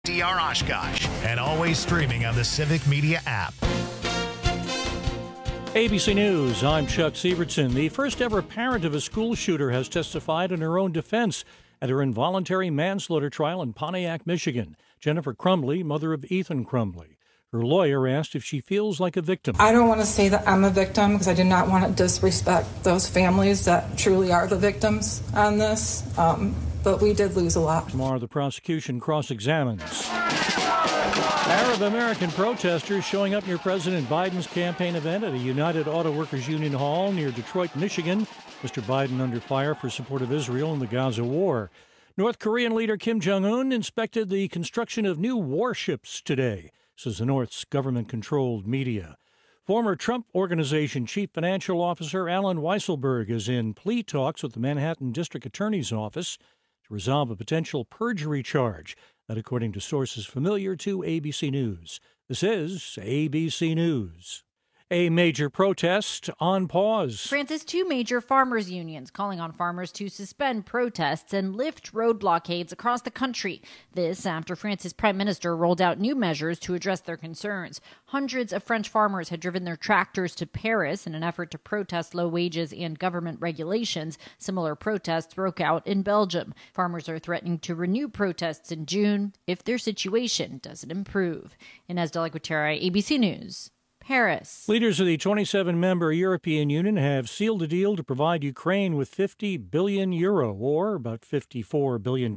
DR Oshkosh, and always streaming on the Civic Media app. ABC News, I'm Chuck Sievertson. The first ever parent of a school shooter has testified in her own defense at her involuntary manslaughter trial in Pontiac, Michigan. Jennifer Crumbley, mother of Ethan Crumbley. Her lawyer asked if she feels like a victim. I don't want to say that I'm a victim because I do not want to disrespect those families that truly are the victims on this. But we did lose a lot. Tomorrow, the prosecution cross-examines Arab American protesters showing up near President Biden's campaign event at a United Auto Workers Union hall near Detroit, Michigan. Mr. Biden under fire for support of Israel in the Gaza war. North Korean leader Kim Jong-un inspected the construction of new warships today, says the North's government-controlled media. Former Trump Organization Chief Financial Officer Alan Weisselberg is in plea talks with the Manhattan District Attorney's Office to resolve a potential perjury charge. That, according to sources familiar to ABC News. This is ABC News. A major protest on pause. France's two major farmers' unions calling on farmers to suspend protests and lift road blockades across the country. This after France's prime minister rolled out new measures to address their concerns. Hundreds of French farmers had driven their tractors to Paris in an effort to protest low wages and government regulations. Similar protests broke out in Belgium. Farmers are threatening to renew protests in June if their situation doesn't improve. Inez de la Cuetara, ABC News. Paris. Leaders of the 27-member European Union have sealed a deal to provide Ukraine with 50 billion euro, or about $54 billion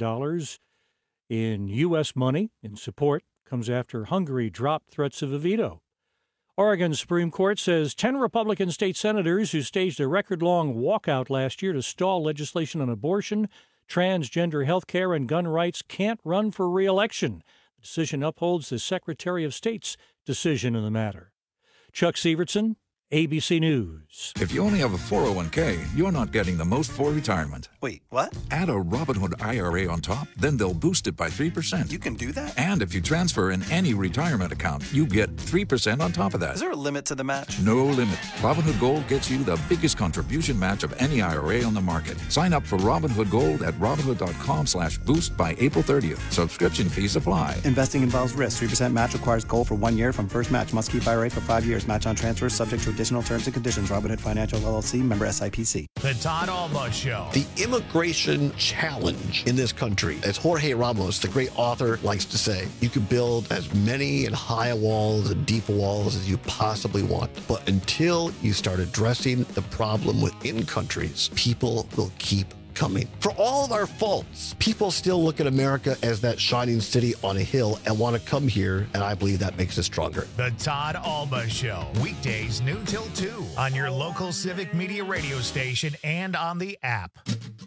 in U.S. money in support. Comes after Hungary dropped threats of a veto. Oregon Supreme Court says 10 Republican state senators who staged a record-long walkout last year to stall legislation on abortion, transgender health care, and gun rights can't run for re-election. The decision upholds the Secretary of State's decision in the matter. Chuck Sievertson, ABC News. If you only have a 401k, you're not getting the most for retirement. Wait, what? Add a Robinhood IRA on top, then they'll boost it by 3%. You can do that? And if you transfer in any retirement account, you get 3% on top of that. Is there a limit to the match? No limit. Robinhood Gold gets you the biggest contribution match of any IRA on the market. Sign up for Robinhood Gold at Robinhood.com/boost by April 30th. Subscription fees apply. Investing involves risk. 3% match requires gold for 1 year from first match. Must keep IRA for 5 years. Match on transfers subject to additional terms and conditions. Robinhood Financial LLC, member SIPC. The Todd Alma Show. The immigration challenge in this country, as Jorge Ramos, the great author, likes to say, you can build as many and high walls and deep walls as you possibly want. But until you start addressing the problem within countries, people will keep coming. For all of our faults, people still look at America as that shining city on a hill and want to come here, and I believe that makes us stronger. The Todd Alma Show, weekdays noon till 2 on your local Civic Media radio station and on the app.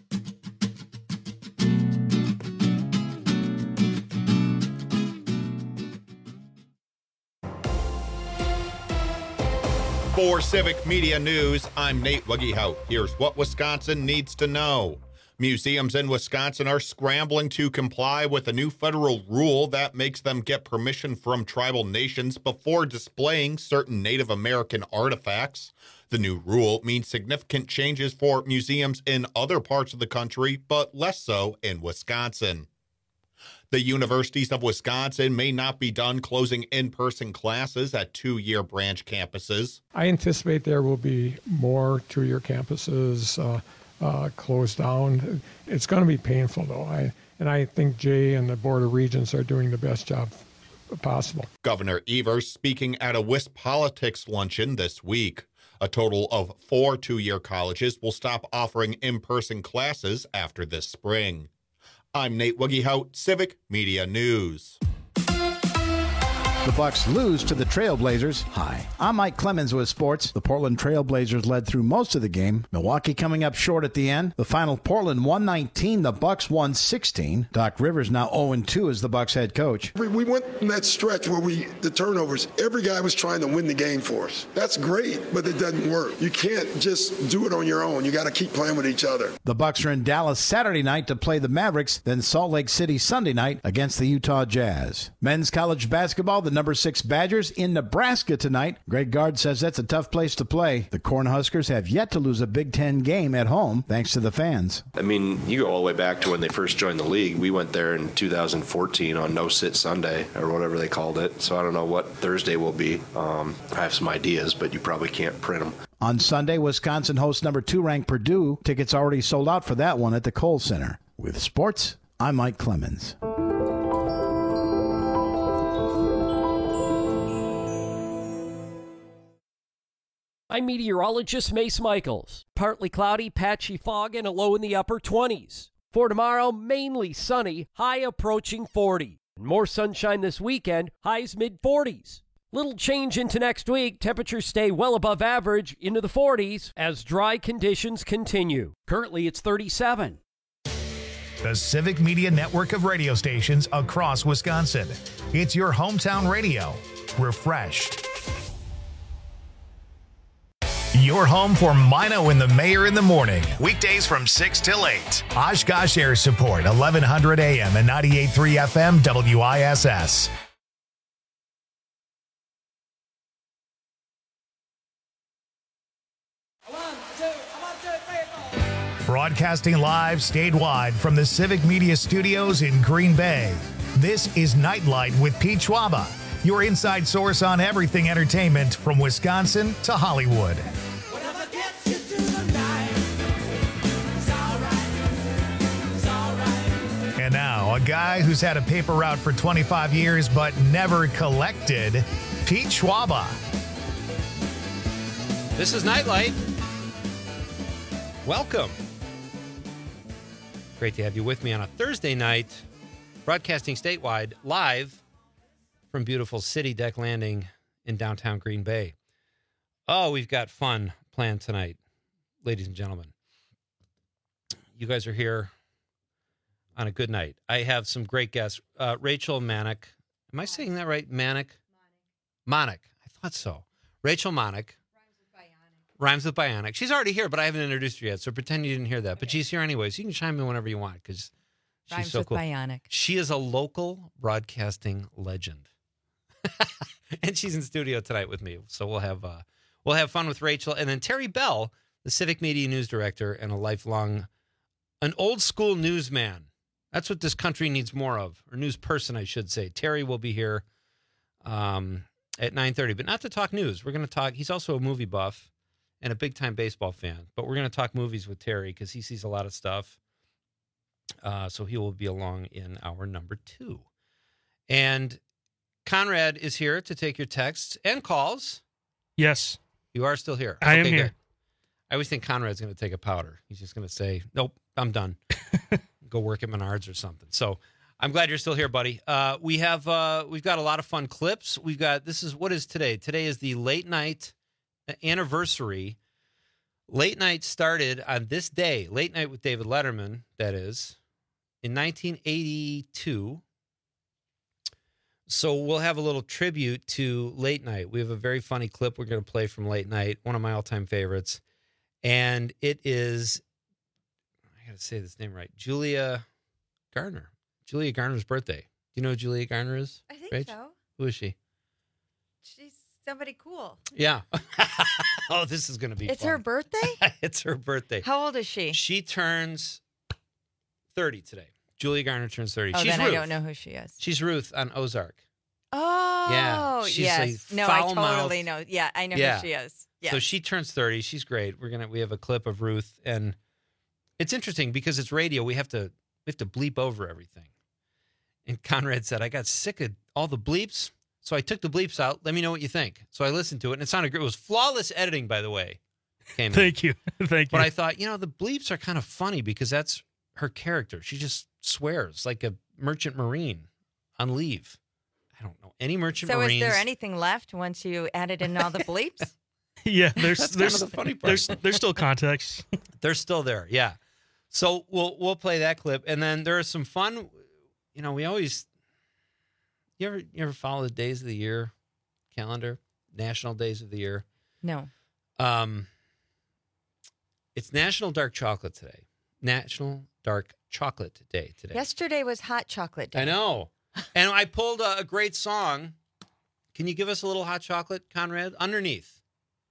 For Civic Media News, I'm Nate Wuggehout. Here's what Wisconsin needs to know. Museums in Wisconsin are scrambling to comply with a new federal rule that makes them get permission from tribal nations before displaying certain Native American artifacts. The new rule means significant changes for museums in other parts of the country, but less so in Wisconsin. The universities of Wisconsin may not be done closing in-person classes at two-year branch campuses. I anticipate there will be more two-year campuses closed down. It's going to be painful, though. I think Jay and the Board of Regents are doing the best job possible. Governor Evers speaking at a WISP Politics luncheon this week. A total of 4 two-year colleges will stop offering in-person classes after this spring. I'm Nate Wuggehout, Civic Media News. The Bucks lose to the Trailblazers. Hi, I'm Mike Clemens with sports. The Portland Trailblazers led through most of the game. Milwaukee coming up short at the end. The final, Portland 119, the Bucks 116. Doc Rivers now 0-2 as the Bucks head coach. We went in that stretch where the turnovers, every guy was trying to win the game for us. That's great, but it doesn't work. You can't just do it on your own. You got to keep playing with each other. The Bucks are in Dallas Saturday night to play the Mavericks, then Salt Lake City Sunday night against the Utah Jazz. Men's college basketball, the number 6 Badgers in Nebraska tonight. Greg Gard says that's a tough place to play. The Cornhuskers have yet to lose a Big Ten game at home, thanks to the fans. I mean, you go all the way back to when they first joined the league. We went there in 2014 on No-Sit Sunday, or whatever they called it. So I don't know what Thursday will be. I have some ideas, but you probably can't print them. On Sunday, Wisconsin hosts number 2 ranked Purdue. Tickets already sold out for that one at the Kohl Center. With sports, I'm Mike Clemens. I'm meteorologist Mace Michaels. Partly cloudy, patchy fog, and a low in the upper 20s. For tomorrow, mainly sunny, high approaching 40. More sunshine this weekend, highs mid-40s. Little change into next week. Temperatures stay well above average into the 40s as dry conditions continue. Currently, it's 37. The Civic Media network of radio stations across Wisconsin. It's your hometown radio. Refreshed. Your home for Mino and the Mayor in the morning. Weekdays from 6 till 8. Oshkosh Air Support, 1100 AM and 98.3 FM WISS. Broadcasting live statewide from the Civic Media Studios in Green Bay. This is Nightlight with Pete Schwaba, your inside source on everything entertainment from Wisconsin to Hollywood. And now, a guy who's had a paper route for 25 years but never collected, Pete Schwaba. This is Nightlight. Welcome. Great to have you with me on a Thursday night, broadcasting statewide, live from beautiful City Deck Landing in downtown Green Bay. Oh, we've got fun planned tonight, ladies and gentlemen. You guys are here on a good night. I have some great guests. Rachel Manick. Am I saying that right? Manick? Monick. I thought so. Rachel Monick. Rhymes with Bionic. She's already here, but I haven't introduced her yet, so pretend you didn't hear that. But she's here anyways. You can chime in whenever you want because she's so cool. Bionic. She is a local broadcasting legend. And she's in studio tonight with me. So we'll have fun with Rachel. And then Terry Bell, the Civic Media News Director and an old school newsman. That's what this country needs more of, or news person, I should say. Terry will be here at 9:30, but not to talk news. We're going to talk. He's also a movie buff and a big-time baseball fan. But we're going to talk movies with Terry because he sees a lot of stuff. So he will be along in hour number 2. And Conrad is here to take your texts and calls. Yes. You are still here. I am here. Good. I always think Conrad's going to take a powder. He's just going to say, nope, I'm done. Go work at Menards or something. So I'm glad you're still here, buddy. We've got a lot of fun clips. What is today? Today is the late night anniversary. Late night started on this day, Late Night with David Letterman, that is, in 1982. So we'll have a little tribute to Late Night. We have a very funny clip we're going to play from Late Night, one of my all-time favorites. And it is, I got to say this name right, Julia Garner. Julia Garner's birthday. Do you know who Julia Garner is? I think Rach? so. Who is she? She's somebody cool. Yeah. Oh, this is going to be It's fun. her birthday? It's her birthday. How old is she? She turns 30 today. Julia Garner turns 30. Oh, She's then Ruth. I don't know who she is. She's Ruth on Ozark. Oh, yeah. She's yes. a No, I foul-mouthed- totally know. Yeah, I know who she is. Yeah. So she turns 30. She's great. We have a clip of Ruth, and it's interesting because it's radio. We have to bleep over everything. And Conrad said, I got sick of all the bleeps, so I took the bleeps out. Let me know what you think. So I listened to it, and it sounded great. It was flawless editing, by the way. Thank you. Thank you. But I thought, the bleeps are kind of funny because that's her character. She just swears like a merchant marine on leave. I don't know any merchant marines. So is there anything left once you added in all the bleeps? Yeah, there's That's kind of the funny part. There's still context. They're still there, yeah. So we'll play that clip, and then there is some fun. We always. You ever follow the days of the year calendar, national days of the year? No. It's National Dark Chocolate today. National Dark Chocolate Day today. Yesterday was hot chocolate day. I know. And I pulled a great song Can you give us a little hot chocolate, Conrad? Underneath.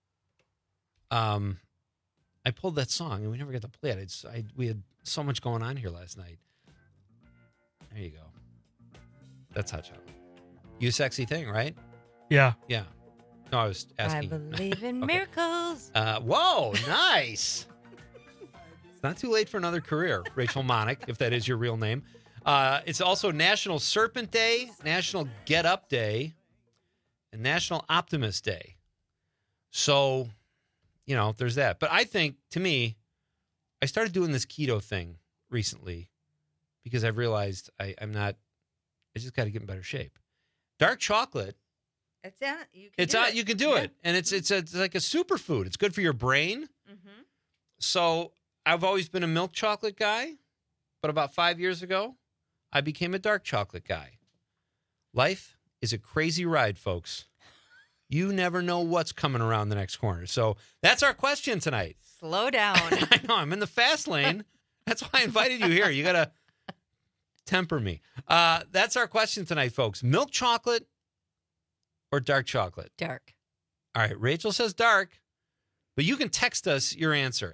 I pulled that song, and we never got to play it. We had so much going on here last night. There you go. That's hot chocolate. You sexy thing, right? Yeah. Yeah. No, I was asking. I believe in miracles. Whoa, nice. It's not too late for another career, Rachel Monick, if that is your real name. It's also National Serpent Day, National Get Up Day, and National Optimist Day. So, there's that. But I think, to me, I started doing this keto thing recently because I've realized I just got to get in better shape. Dark chocolate. You can do it. And it's like a superfood. It's good for your brain. Mm-hmm. So I've always been a milk chocolate guy, but about 5 years ago, I became a dark chocolate guy. Life is a crazy ride, folks. You never know what's coming around the next corner. So that's our question tonight. Slow down. I know, I'm in the fast lane. That's why I invited you here. You got to temper me. That's our question tonight, folks. Milk chocolate or dark chocolate? Dark. All right, Rachel says dark, but you can text us your answer.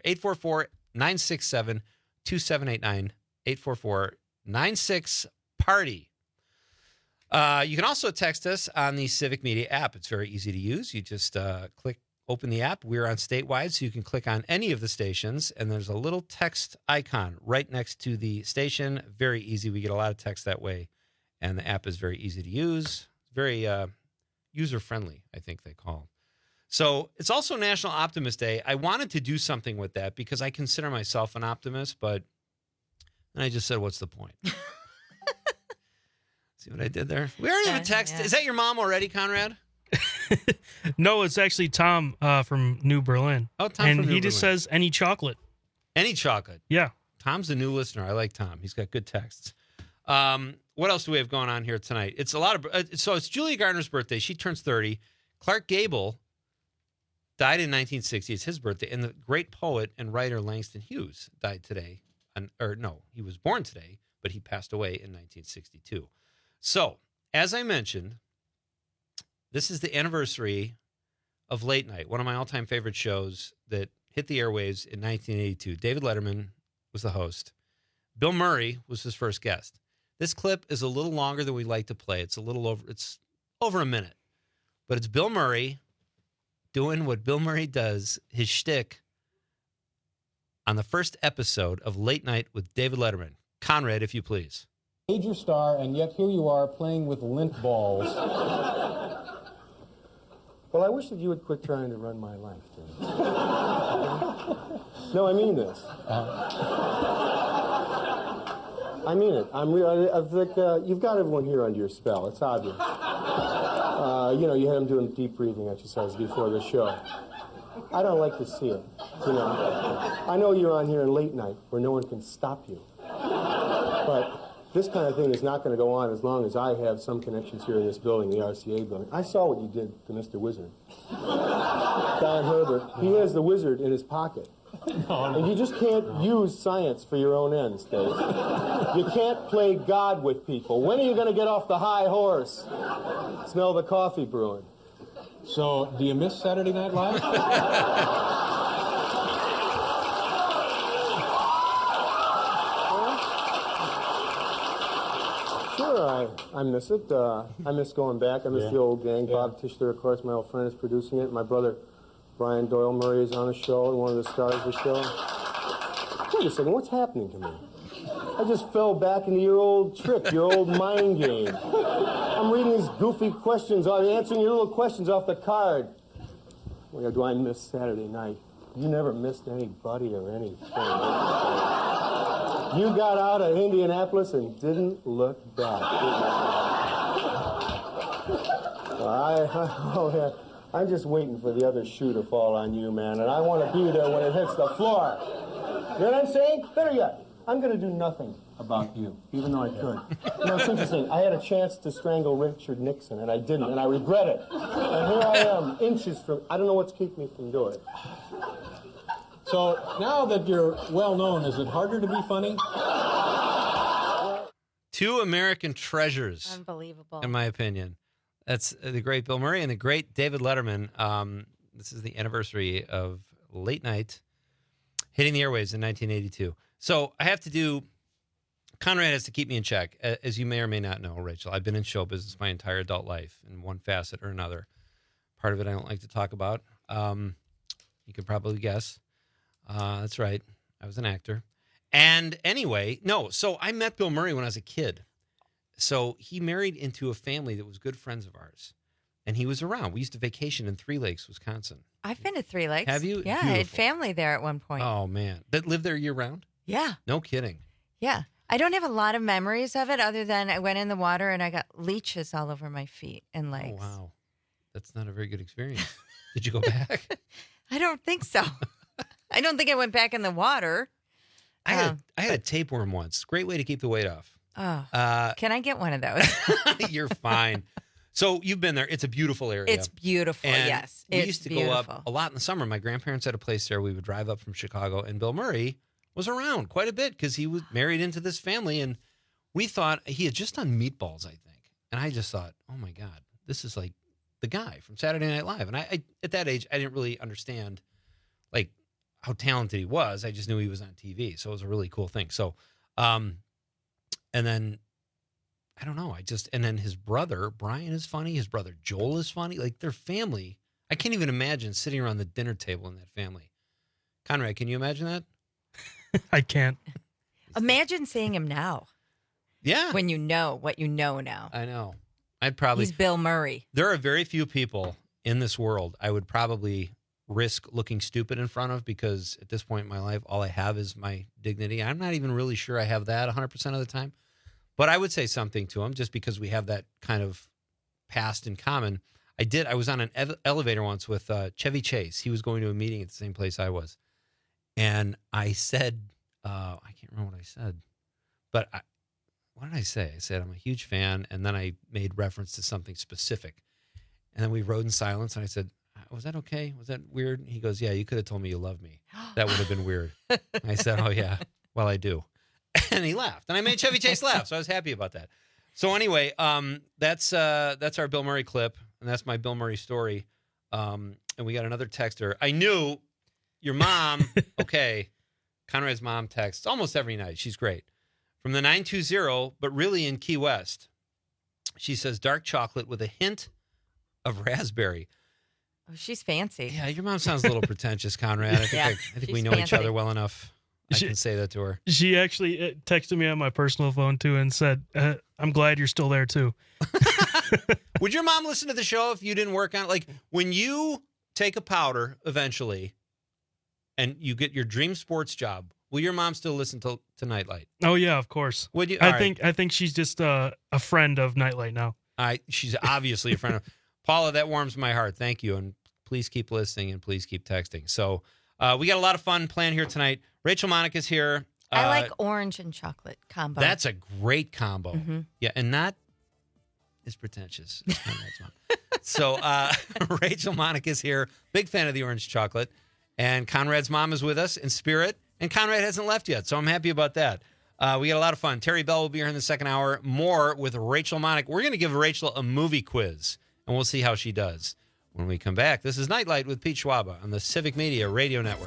844-967-2789, 844-96-PARTY. You can also text us on the Civic Media app. It's very easy to use. You just open the app. We're on statewide, so you can click on any of the stations, and there's a little text icon right next to the station. Very easy. We get a lot of text that way, and the app is very easy to use. Very user-friendly, I think they call it. So it's also National Optimist Day. I wanted to do something with that because I consider myself an optimist, but then I just said, what's the point? See what I did there? We already have a text. Yeah. Is that your mom already, Conrad? No, it's actually Tom from New Berlin. Oh, Tom and from New he just Berlin. says any chocolate. Any chocolate? Yeah. Tom's a new listener. I like Tom. He's got good texts. What else do we have going on here tonight? It's a lot of so it's Julia Garner's birthday. She turns 30. Clark Gable died in 1960. It's his birthday. And the great poet and writer Langston Hughes died today. He was born today, but he passed away in 1962. So, as I mentioned, this is the anniversary of Late Night, one of my all-time favorite shows that hit the airwaves in 1982. David Letterman was the host. Bill Murray was his first guest. This clip is a little longer than we like to play. It's over a minute. But it's Bill Murray doing what Bill Murray does, his shtick, on the first episode of Late Night with David Letterman. Conrad, if you please. Major star, and yet here you are playing with lint balls. Well, I wish that you would quit trying to run my life, Tim. No, I mean this. I mean it. I think you've got everyone here under your spell. It's obvious. You had them doing deep breathing exercises before the show. I don't like to see it. I know you're on here in Late Night where no one can stop you. But this kind of thing is not going to go on as long as I have some connections here in this building, the RCA building. I saw what you did to Mr. Wizard. Don Herbert, he has the wizard in his pocket. And you just can't use science for your own ends, Dave. You can't play God with people. When are you going to get off the high horse? Smell the coffee brewing. So, do you miss Saturday Night Live? Sure, I miss it. I miss going back. I miss the old gang. Yeah. Bob Tischler, of course, my old friend, is producing it. My brother, Brian Doyle Murray, is on the show and one of the stars of the show. Wait a second, what's happening to me? I just fell back into your old trick, your old mind game. I'm reading these goofy questions, answering your little questions off the card. Well, do I miss Saturday night? You never missed anybody or anything. You got out of Indianapolis and didn't look back, Well, I'm just waiting for the other shoe to fall on you, man, and I want to be there when it hits the floor. You know what I'm saying? Better yet, I'm going to do nothing about you, even though I could. It's interesting. I had a chance to strangle Richard Nixon, and I didn't, and I regret it. And here I am, inches from... I don't know what's keeping me from doing it. So, now that you're well-known, is it harder to be funny? Two American treasures. Unbelievable. In my opinion. That's the great Bill Murray and the great David Letterman. This is the anniversary of Late Night hitting the airwaves in 1982. So I have to do, Conrad has to keep me in check. As you may or may not know, Rachel, I've been in show business my entire adult life in one facet or another. Part of it I don't like to talk about. You can probably guess. That's right. I was an actor. And anyway, so I met Bill Murray when I was a kid. So he married into a family that was good friends of ours. And he was around. We used to vacation in Three Lakes, Wisconsin. I've been to Three Lakes. Have you? Yeah, Beautiful. I had family there at one point. Oh, man. That lived there year-round? Yeah. No kidding. Yeah. I don't have a lot of memories of it other than I went in the water and I got leeches all over my feet and legs. Oh, wow. That's not a very good experience. Did you go back? I don't think so. I don't think I went back in the water. I had a tapeworm once. Great way to keep the weight off. Oh, can I get one of those? You're fine. So you've been there. It's a beautiful area. It's beautiful, and yes. We It's used to beautiful. go up a lot in the summer. My grandparents had a place there. We would drive up from Chicago, and Bill Murray was around quite a bit because he was married into this family, and we thought he had just done Meatballs, I think. And I just thought, oh, my God, this is like the guy from Saturday Night Live. And I at that age, I didn't really understand, like, how talented he was. I just knew he was on TV, so it was a really cool thing. So, and then, I don't know, and then his brother, Brian, is funny. His brother, Joel, is funny. Like, their family, I can't even imagine sitting around the dinner table in that family. Conrad, can you imagine that? I can't. Imagine seeing him now. Yeah. When you know what you know now. I know. I'd probably. He's Bill Murray. There are very few people in this world I would probably risk looking stupid in front of, because at this point in my life, all I have is my dignity. I'm not even really sure I have that 100% of the time. But I would say something to him just because we have that kind of past in common. I was on an elevator once with Chevy Chase. He was going to a meeting at the same place I was. And I said, I can't remember what I said, but what did I say? I said, I'm a huge fan. And then I made reference to something specific. And then we rode in silence. And I said, was that okay? Was that weird? And he goes, yeah, you could have told me you love me. That would have been weird. I said, oh, yeah, well, I do. And he laughed. And I made Chevy Chase laugh. So I was happy about that. So anyway, that's our Bill Murray clip. And that's my Bill Murray story. And we got another texter. I knew your mom, okay, Conrad's mom texts almost every night. She's great. From the 920, but really in Key West. She says, dark chocolate with a hint of raspberry. Oh, she's fancy. Yeah, your mom sounds a little pretentious, Conrad. I think we know fancy. each other well enough. I can say that to her. She actually texted me on my personal phone, too, and said, I'm glad you're still there, too. Would your mom listen to the show if you didn't work on it? Like, when you take a powder eventually and you get your dream sports job, will your mom still listen to Nightlight? Oh, yeah, of course. Would you? I think she's just a friend of Nightlight now. She's obviously a friend of Paula. That warms my heart. Thank you. And please keep listening and please keep texting. So we got a lot of fun planned here tonight. Rachel Monica's here. I like orange and chocolate combo. That's a great combo. Mm-hmm. Yeah, and not as pretentious as Conrad's mom. So Rachel Monica's here. Big fan of the orange chocolate. And Conrad's mom is with us in spirit. And Conrad hasn't left yet, so I'm happy about that. We got a lot of fun. Terry Bell will be here in the second hour. More with Rachel Monica. We're going to give Rachel a movie quiz, and we'll see how she does when we come back. This is Nightlight with Pete Schwaba on the Civic Media Radio Network.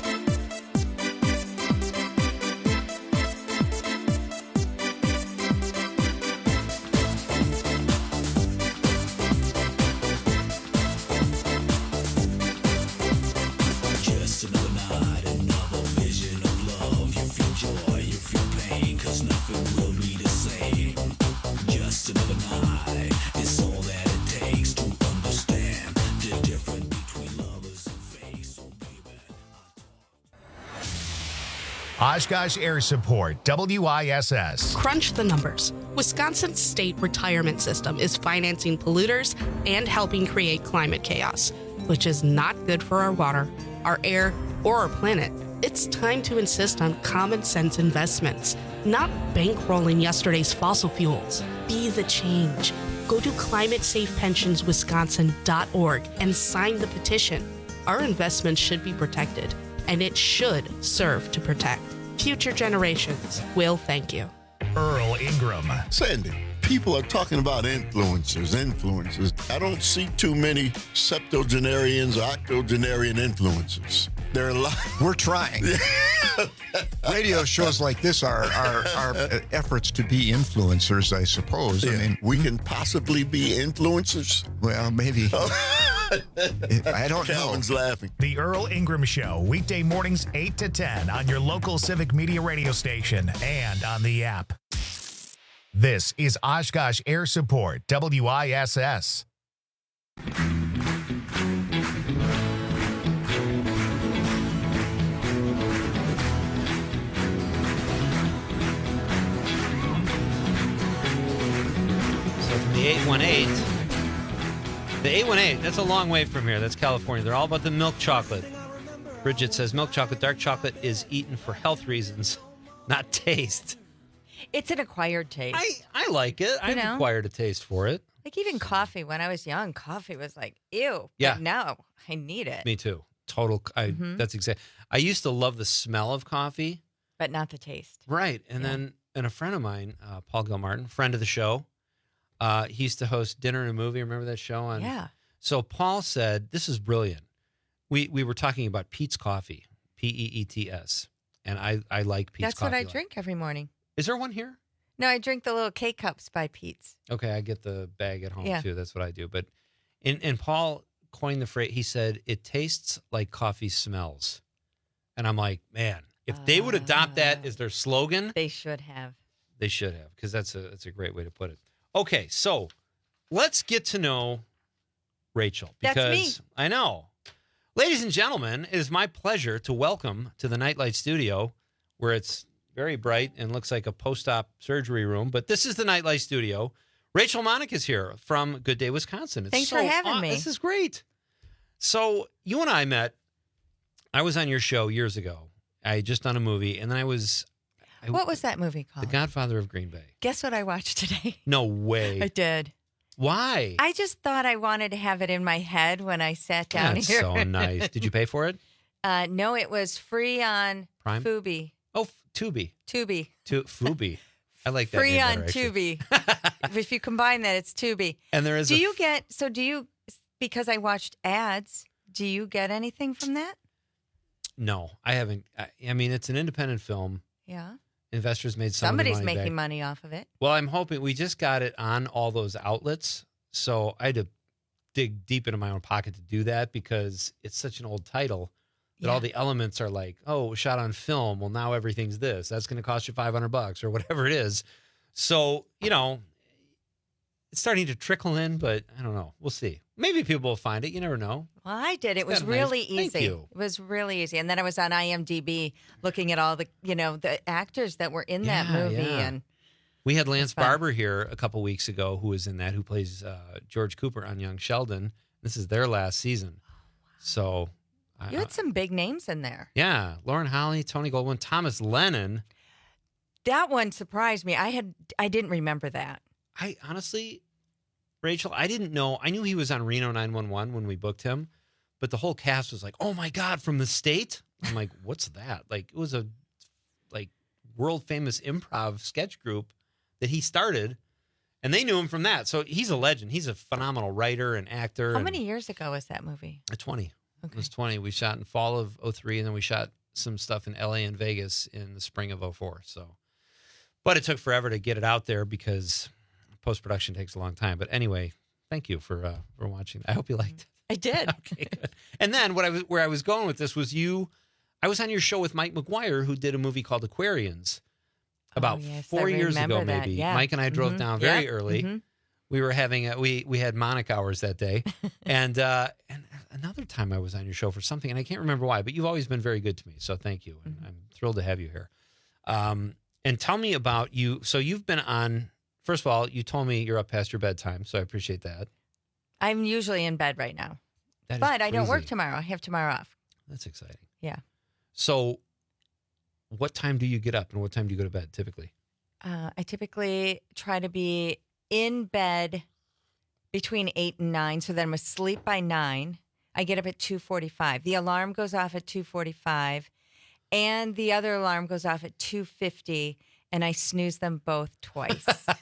Oshkosh Air Support, WISS. Crunch the numbers. Wisconsin's state retirement system is financing polluters and helping create climate chaos, which is not good for our water, our air, or our planet. It's time to insist on common sense investments, not bankrolling yesterday's fossil fuels. Be the change. Go to climatesafepensionswisconsin.org and sign the petition. Our investments should be protected, and it should serve to protect. Future generations will thank you. Earl Ingram. Sandy, People are talking about influencers. I don't see too many septuagenarians or octogenarian influencers. There are a lot. We're trying. Radio shows like this are efforts to be influencers, I suppose. Yeah. I mean, we can possibly be influencers. Well, maybe. I don't know. Calvin's laughing. The Earl Ingram Show, weekday mornings 8 to 10 on your local Civic Media radio station and on the app. This is Oshkosh Air Support, WISS. So from the 818, that's a long way from here. That's California. They're all about the milk chocolate. Bridget says milk chocolate, dark chocolate is eaten for health reasons, not taste. It's an acquired taste. I like it. I've acquired a taste for it. Like even coffee. When I was young, coffee was like, ew. Yeah. But now I need it. Me too. That's exact. I used to love the smell of coffee. But not the taste. Right. And a friend of mine, Paul Gilmartin, friend of the show, he used to host Dinner and a Movie. Remember that show? Yeah. So Paul said, this is brilliant. We were talking about Peet's Coffee, Peets. And I like Peet's That's Coffee. what I drink every morning. Is there one here? No, I drink the little K-Cups by Peet's. Okay, I get the bag at home Yeah. too. That's what I do. But and Paul coined the phrase, he said, it tastes like coffee smells. And I'm like, man, if they would adopt that as their slogan. They should have. They should have, because that's a great way to put it. Okay, so let's get to know Rachel. Because That's me. I know. Ladies and gentlemen, it is my pleasure to welcome to the Nightlight Studio, where it's very bright and looks like a post-op surgery room. But this is the Nightlight Studio. Rachel Monick is here from Good Day, Wisconsin. Thanks for having me. This is great. So you and I met. I was on your show years ago. I had just done a movie, and then What was that movie called? The Godfather of Green Bay. Guess what I watched today? No way. I did. Why? I just thought I wanted to have it in my head when I sat down That's here. so nice. Did you pay for it? No, it was free on Prime? Fubi. Oh, Tubi. Fubi. I like that. Free name on better, actually. Tubi. If you combine that, it's Tubi. And there is because I watched ads, do you get anything from that? No, I haven't. I mean, it's an independent film. Yeah. Investors made some Somebody's of the money making back. money off of it. Well, I'm hoping we just got it on all those outlets. So I had to dig deep into my own pocket to do that because it's such an old title that all the elements are like, oh, it was shot on film. Well, now everything's this. That's going to cost you $500 or whatever it is. So, it's starting to trickle in, but I don't know. We'll see. Maybe people will find it. You never know. Well, I did. It was kinda nice. really Thank easy. you. It was really easy. And then I was on IMDb looking at all the, the actors that were in that movie. Yeah. And we had Lance Barber here a couple weeks ago who was in that, who plays George Cooper on Young Sheldon. This is their last season. So you had some big names in there. yeah, Lauren Holly, Tony Goldwyn, Thomas Lennon. That one surprised me. I didn't remember that. I honestly, Rachel, I didn't know. I knew he was on Reno 911 when we booked him, but the whole cast was like, "Oh my God, from the state!" I'm like, "What's that?" Like it was a world famous improv sketch group that he started, and they knew him from that. So he's a legend. He's a phenomenal writer and actor. How many years ago was that movie? 20. It was 20. We shot in fall of 03, and then we shot some stuff in LA and Vegas in the spring of 04. So, but it took forever to get it out there because post-production takes a long time. But anyway, thank you for watching. I hope you liked it. I did. Okay, good. And then where I was going with this was I was on your show with Mike McGuire, who did a movie called Aquarians about 4 years ago, maybe. Yeah. Mike and I drove down very early. Mm-hmm. We were having we had Monic hours that day, and another time I was on your show for something, and I can't remember why. But you've always been very good to me, so thank you, and I'm thrilled to have you here. And tell me about you. So you've been on. First of all, you told me you're up past your bedtime, so I appreciate that. I'm usually in bed right now. That is But I don't work crazy. tomorrow. I have tomorrow off. That's exciting. Yeah. So, what time do you get up, and what time do you go to bed typically? I typically try to be in bed between 8 and 9, so that I'm asleep by 9. I get up at 2:45. The alarm goes off at 2:45, and the other alarm goes off at 2:50, and I snooze them both twice.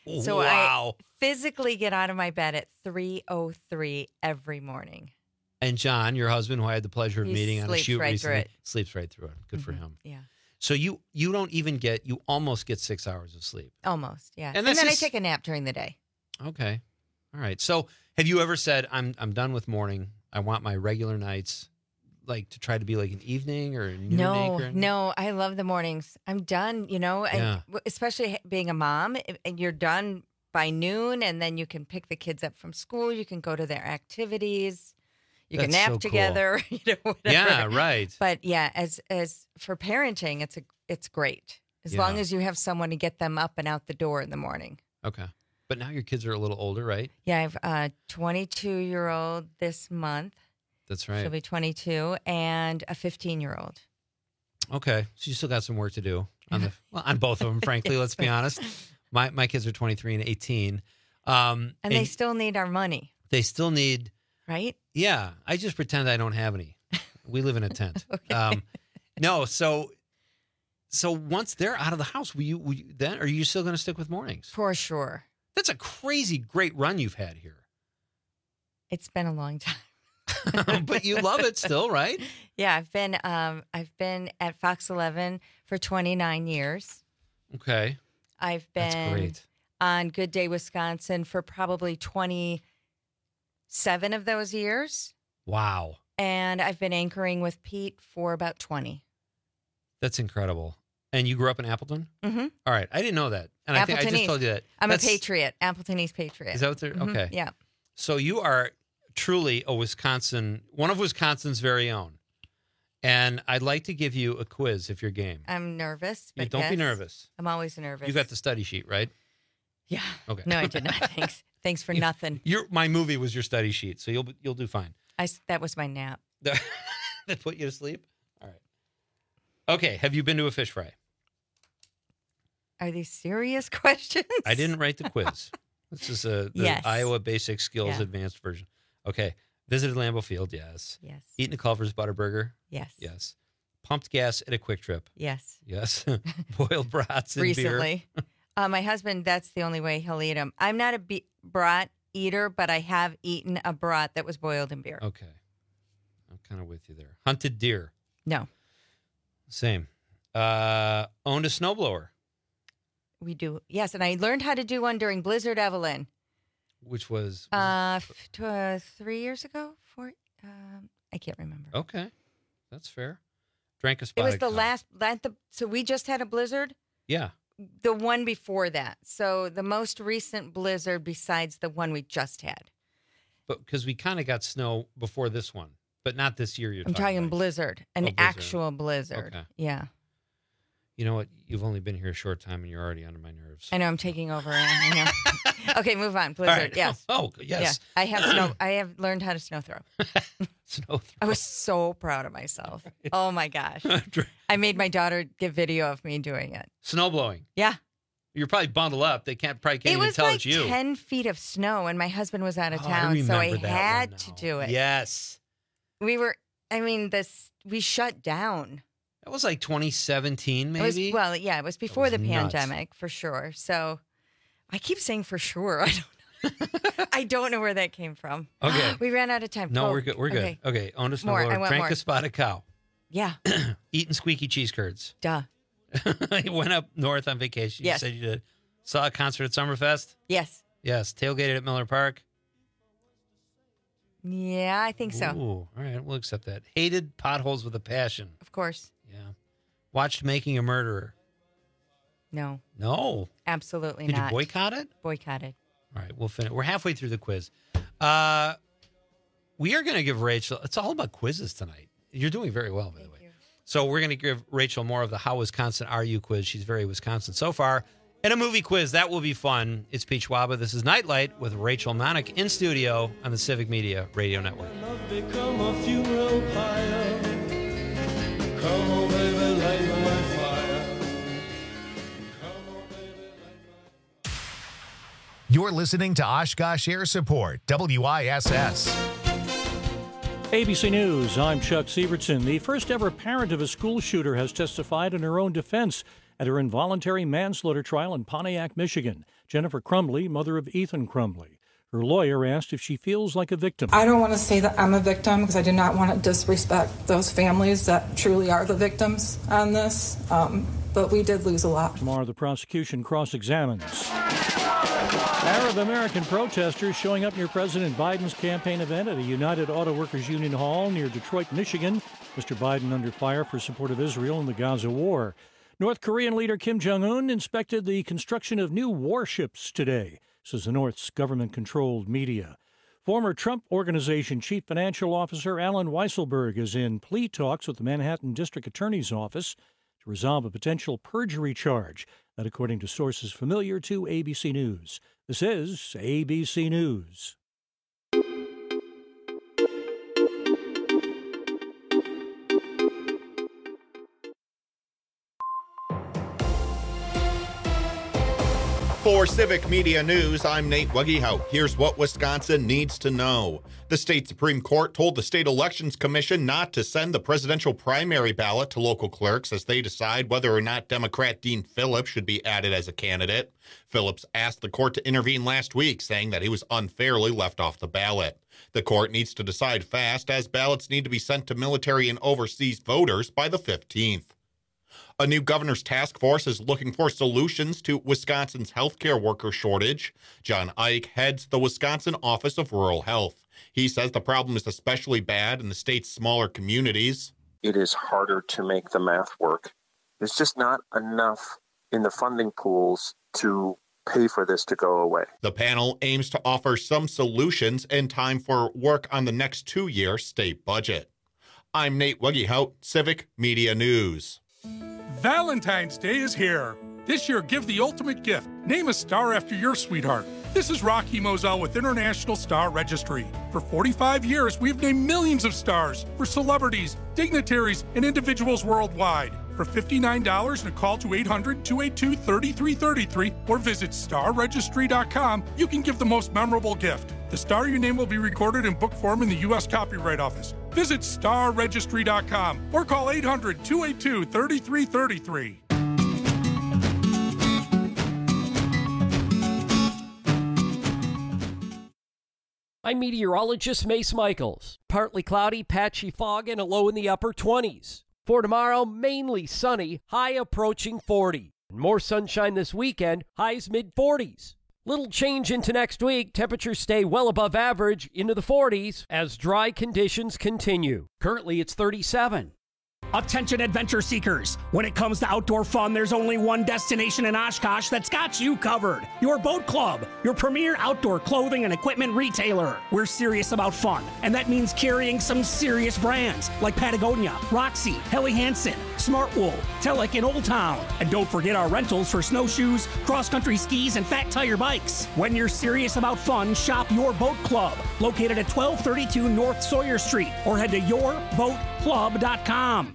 So Wow. I physically get out of my bed at 3:03 every morning. And John, your husband, who I had the pleasure of He meeting on a sleeps shoot right recently, through it. sleeps right through it. Good for him. Yeah. So you don't even get, you almost get 6 hours of sleep. Almost, yeah. And And this then I is- take a nap during the day. Okay. All right. So have you ever said, I'm done with morning. I want my regular nights, like to try to be like an evening or a noon anchor? No, I love the mornings. I'm done, and Yeah. especially being a mom, and you're done by noon, and then you can pick the kids up from school. You can go to their activities. You can That's nap so cool. together, whatever. Yeah, right. But yeah, as for parenting, it's great as long Yeah. as you have someone to get them up and out the door in the morning. Okay. But now your kids are a little older, right? Yeah, I have a 22-year-old this month. That's right. She'll be 22, and a 15-year-old. Okay. So you still got some work to do on both of them, frankly, let's be honest. My kids are 23 and 18. And they still need our money, they still need, right? yeah, I just pretend I don't have any. We live in a tent. No, so once they're out of the house, will you then, are you still going to stick with mornings? For sure. That's a crazy great run you've had here. It's been a long time. But you love it still, right? Yeah, I've been at Fox 11 for 29 years. Okay. I've That's been great. on Good Day Wisconsin for probably 27 of those years. Wow. And I've been anchoring with Pete for about 20. That's incredible. And you grew up in Appleton? Mm-hmm. All right. I didn't know that. And I think I just told you that. I'm a Patriot, Appleton East Patriot. Is that what they're? Mhm, Okay. Yeah. So you are truly a one of Wisconsin's very own. And I'd like to give you a quiz if you're game. I'm nervous. You But don't be yes, nervous. I'm always nervous. You got the study sheet, right? Yeah. Okay. No, I did not. Thanks. Thanks for nothing. My movie was your study sheet, so you'll do fine. That was my nap. That put you to sleep? All right. Okay. Have you been to a fish fry? Are these serious questions? I didn't write the quiz. This is the Yes. Iowa Basic Skills Yeah. Advanced version. Okay. Visited Lambeau Field, yes. Yes. Eaten a Culver's Butterburger? Yes. Yes. Pumped gas at a Quick Trip? Yes. Yes. Boiled brats and Recently. My husband, that's the only way he'll eat them. I'm not a brat eater, but I have eaten a brat that was boiled in beer. beer? Okay. I'm kind of with you there. Hunted deer? No. Same. Owned a snowblower? We do. Yes, and I learned how to do one during Blizzard Evelyn. Which was? 3 years ago? I can't remember. Okay. That's fair. Drank a It spotted was the cow. last. So we just had a blizzard. Yeah. The one before that. So the most recent blizzard besides the one we just had. But because we kind of got snow before this one, but not this year. I'm talking blizzard, an blizzard. actual blizzard. Okay. Yeah. You know what? You've only been here a short time and you're already under my nerves. I know I'm taking over. I know. Okay, move on. Blizzard. right. Yes. Oh, yes. Yeah. I have learned how to snow throw. Snow throw. I was so proud of myself. Oh my gosh. I made my daughter get video of me doing it. Snow blowing. Yeah. You're probably bundled up. They probably can't It even was tell like it's you. 10 feet of snow, and my husband was out of Oh, I town, so I remember that had one to now. do it. Yes. We shut down. That was like 2017, maybe. It was before the was nuts. pandemic, for sure. So I keep saying for sure. I don't know. I don't know where that came from. Okay. We ran out of time. No, Oh, we're good. We're good. Okay. Owned a More. I snowblower. want Drank more. a spotted cow. Yeah. Eaten squeaky cheese curds. Duh. You went up north on vacation. Yes. You said you did. Saw a concert at Summerfest? Yes. Yes. Tailgated at Miller Park? Yeah, I think so. Ooh, all right. We'll accept that. Hated potholes with a passion. Of course. Yeah. Watched Making a Murderer. No. No. Absolutely Did not. you boycott it? Boycotted. All right. We'll finish. We're halfway through the quiz. We are going to give Rachel, it's all about quizzes tonight. You're doing very well, by the way. So we're going to give Rachel more of the How Wisconsin Are You quiz. She's very Wisconsin so far. And a movie quiz. That will be fun. It's Peach Waba. This is Nightlight with Rachel Monick in studio on the Civic Media Radio Network. Become a funeral pyre. Come on, baby, light my fire. You're listening to Oshkosh Air Support, WISS. ABC News, I'm Chuck Sievertson. The first ever parent of a school shooter has testified in her own defense at her involuntary manslaughter trial in Pontiac, Michigan. Jennifer Crumbley, mother of Ethan Crumbley. Her lawyer asked if she feels like a victim. I don't want to say that I'm a victim because I do not want to disrespect those families that truly are the victims on this, but we did lose a lot. Tomorrow, the prosecution cross-examines Arab American protesters showing up near President Biden's campaign event at a United Auto Workers Union hall near Detroit, Michigan. Mr. Biden under fire for support of Israel in the Gaza war. North Korean leader Kim Jong-un inspected the construction of new warships today, says the North's government-controlled media. Former Trump Organization Chief Financial Officer Alan Weisselberg is in plea talks with the Manhattan District Attorney's Office to resolve a potential perjury charge. That, according to sources familiar to ABC News. This is ABC News. For Civic Media News, I'm Nate Wuggyhout. Here's what Wisconsin needs to know. The state Supreme Court told the State Elections Commission not to send the presidential primary ballot to local clerks as they decide whether or not Democrat Dean Phillips should be added as a candidate. Phillips asked the court to intervene last week, saying that he was unfairly left off the ballot. The court needs to decide fast, as ballots need to be sent to military and overseas voters by the 15th. A new governor's task force is looking for solutions to Wisconsin's healthcare worker shortage. John Ike heads the Wisconsin Office of Rural Health. He says the problem is especially bad in the state's smaller communities. It is harder to make the math work. There's just not enough in the funding pools to pay for this to go away. The panel aims to offer some solutions in time for work on the next 2-year state budget. I'm Nate Wuggyhout, Civic Media News. Valentine's Day is here. This year, give the ultimate gift. Name a star after your sweetheart. This is Rocky Moselle with International Star Registry. For 45 years, we've named millions of stars for celebrities, dignitaries, and individuals worldwide. For $59 and a call to 800-282-3333 or visit starregistry.com, you can give the most memorable gift. The star you name will be recorded in book form in the U.S. Copyright Office. Visit starregistry.com or call 800-282-3333. I'm meteorologist Mace Michaels. Partly cloudy, patchy fog, and a low in the upper 20s. For tomorrow, mainly sunny, high approaching 40. More sunshine this weekend, highs mid-40s. Little change into next week. Temperatures stay well above average into the 40s as dry conditions continue. Currently, it's 37. Attention adventure seekers. When it comes to outdoor fun, there's only one destination in Oshkosh that's got you covered. Your Boat Club, your premier outdoor clothing and equipment retailer. We're serious about fun, and that means carrying some serious brands like Patagonia, Roxy, Helly Hansen, Smartwool, Telek, and Old Town. And don't forget our rentals for snowshoes, cross-country skis, and fat tire bikes. When you're serious about fun, shop Your Boat Club, located at 1232 North Sawyer Street, or head to yourboatclub.com.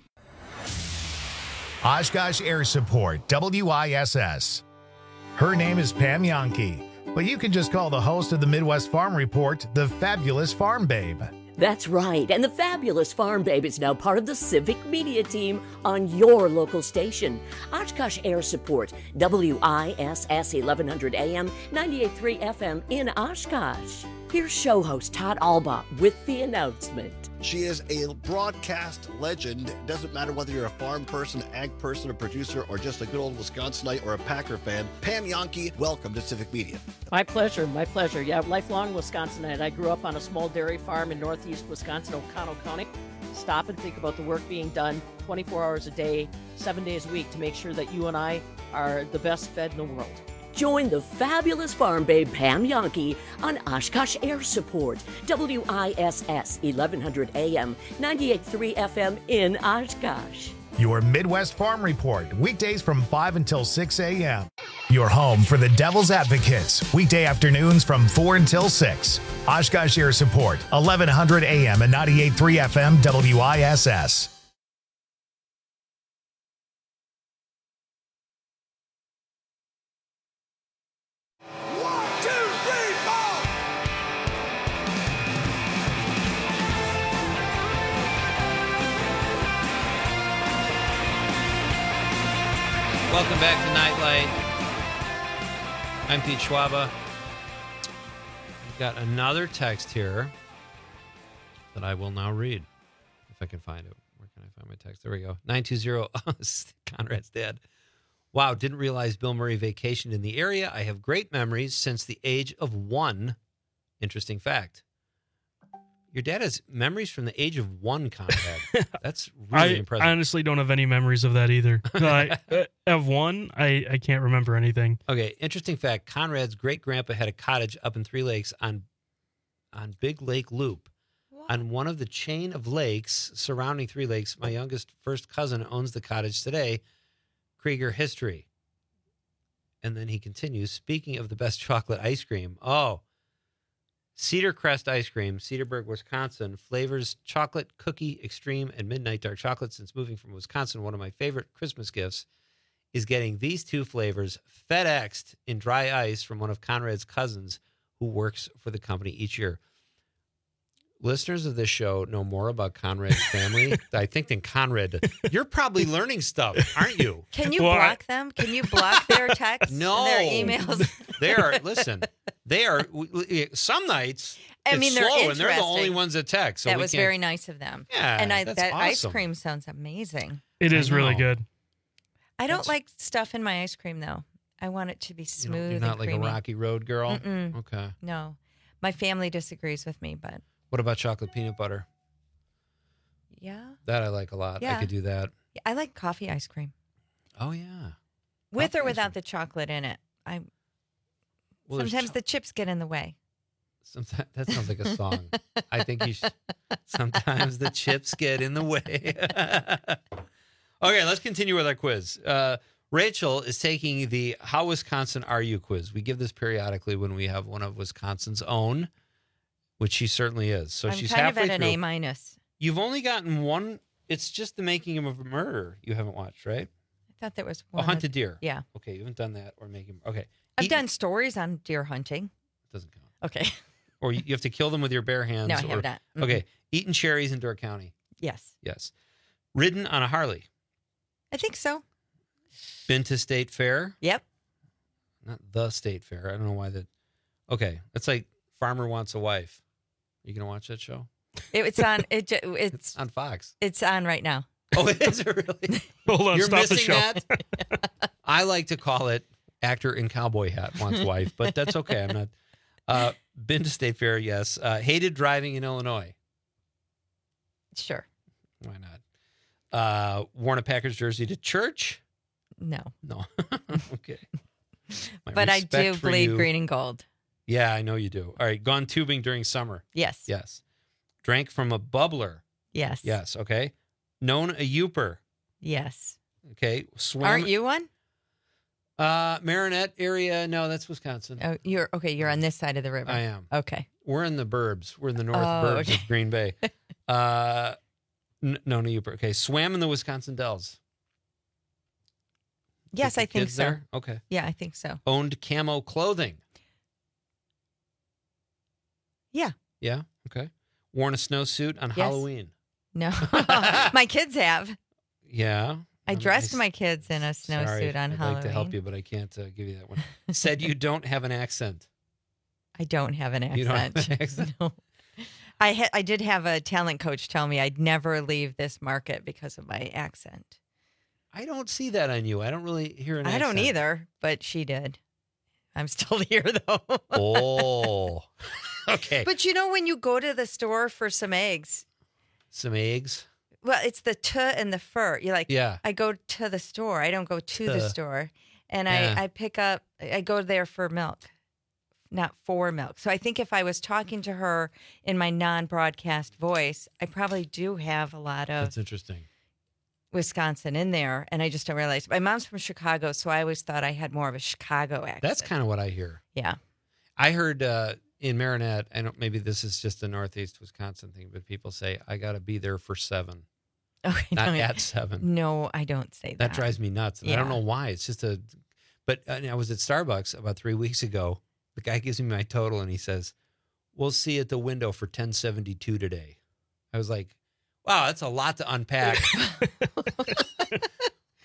Oshkosh Air Support, WISS. Her name is Pam Yankee, but you can just call the host of the Midwest Farm Report the Fabulous Farm Babe. That's right, and the Fabulous Farm Babe is now part of the Civic Media team on your local station. Oshkosh Air Support, WISS 1100 AM, 98.3 FM in Oshkosh. Here's show host Todd Alba with the announcement. She is a broadcast legend. It doesn't matter whether you're a farm person, ag person, a producer, or just a good old Wisconsinite or a Packer fan. Pam Yankee, welcome to Civic Media. My pleasure, my pleasure. Yeah, lifelong Wisconsinite. I grew up on a small dairy farm in northeast Wisconsin, O'Connell County. Stop and think about the work being done 24 hours a day, 7 days a week to make sure that you and I are the best fed in the world. Join the Fabulous Farm Babe Pam Yankee on Oshkosh Air Support, WISS 1100 AM, 98.3 FM in Oshkosh. Your Midwest Farm Report, weekdays from 5 until 6 a.m. Your home for the Devil's Advocates, weekday afternoons from 4 until 6. Oshkosh Air Support, 1100 AM and 98.3 FM WISS. Welcome back to Nightlight. I'm Pete Schwaba. We've got another text here that I will now read, if I can find it. Where can I find my text? There we go. 920. Oh, this is Conrad's dad. Wow, didn't realize Bill Murray vacationed in the area. I have great memories since the age of 1. Interesting fact. Your dad has memories from the age of 1, Conrad. That's really impressive. I honestly don't have any memories of that either. Of 1, I can't remember anything. Okay, interesting fact. Conrad's great-grandpa had a cottage up in Three Lakes on Big Lake Loop. What? On one of the chain of lakes surrounding Three Lakes, my youngest first cousin owns the cottage today. Krieger history. And then he continues, speaking of the best chocolate ice cream. Oh, Cedar Crest Ice Cream, Cedarburg, Wisconsin, flavors chocolate, cookie, extreme, and midnight dark chocolate. Since moving from Wisconsin, one of my favorite Christmas gifts is getting these 2 flavors FedExed in dry ice from one of Conrad's cousins who works for the company each year. Listeners of this show know more about Conrad's family, I think, than Conrad does. You're probably learning stuff, aren't you? Can you block them? Can you block their texts No. and their emails? They are, some nights I mean, it's they're slow, and they're the interesting. only ones that text. So that we was can't- very nice of them. Yeah, and that's that ice awesome. cream sounds amazing. It is really good. I don't like stuff in my ice cream, though. I want it to be smooth You're not and like creamy. a Rocky Road girl? Mm-mm. Okay. No. My family disagrees with me, but What about chocolate peanut butter? yeah. That I like a lot. I Yeah. could do that. I like coffee ice cream. Oh, yeah. With Coffee or ice without the chocolate in it. Well, there's Sometimes the chips get in the way. Sometimes, that sounds like a song. I think you should. Sometimes the chips get in the way. Okay, let's continue with our quiz. Rachel is taking the How Wisconsin Are You quiz. We give this periodically when we have one of Wisconsin's own, which she certainly is. So I'm she's kind of halfway at an through. A minus. You've only gotten one. It's just The Making of a Murder you haven't watched, right? I thought there was Oh, one. Hunted Deer. Yeah. Okay, you haven't done that or Making. Okay. I've done stories on deer hunting. Doesn't count. Okay. Or you have to kill them with your bare hands. No, I have not. Mm-mm. Okay. Eaten cherries in Door County. Yes. Yes. Ridden on a Harley. I think so. Been to State Fair. Yep. Not the State Fair. I don't know why that. Okay. It's like Farmer Wants a Wife. You going to watch that show? It's on. It's on Fox. It's on right now. Oh, is it really? Hold on, You're stop the missing show. that? I like to call it Actor in Cowboy Hat Wants Wife, but that's okay. I'm not. Been to State Fair, yes. Hated driving in Illinois. Sure. Why not? Worn a Packers jersey to church? No. No. Okay. My But I respect do for bleed you. green and gold. Yeah, I know you do. All right. Gone tubing during summer. Yes. Yes. Drank from a bubbler. Yes. Yes. Okay. Known a Youper. Yes. Okay. Swam. Aren't you one? Marinette area. No, that's Wisconsin. Oh, you're okay. You're on this side of the river. I am. Okay. We're in the burbs. We're in the north Oh, burbs okay. of Green Bay. No, Youper. Okay. Swam in the Wisconsin Dells. Yes, Take I the think kids so. there? Okay. Yeah, I think so. Owned camo clothing. Yeah. Yeah. Okay. Worn a snowsuit on Yes. Halloween. No. My kids have. Yeah. I dressed I- my kids in a snowsuit Sorry, on I'd Halloween. like to help you, but I can't give you that one. Said you don't have an accent. I don't have an accent. You don't have an accent? No. I did have a talent coach tell me I'd never leave this market because of my accent. I don't see that on you. I don't really hear an I accent. don't either, but she did. I'm still here though. Oh. Okay. But you know, when you go to the store for some eggs, Some eggs. well, it's the t and the fur. You're like, Yeah. I go to the store. I don't go to the Tuh. store. And Yeah. I go there for milk, not for milk. So I think if I was talking to her in my non-broadcast voice, I probably do have a lot of That's interesting. Wisconsin in there. And I just don't realize. My mom's from Chicago, so I always thought I had more of a Chicago accent. That's kind of what I hear. Yeah. I heard in Marinette, I don't. Maybe this is just a Northeast Wisconsin thing, but people say I got to be there for 7, Okay, not no, at 7. No, I don't say that. That drives me nuts. And I don't Yeah. know why. It's just a. But I was at Starbucks about 3 weeks ago. The guy gives me my total and he says, "We'll see at the window for 1072 today." I was like, "Wow, that's a lot to unpack."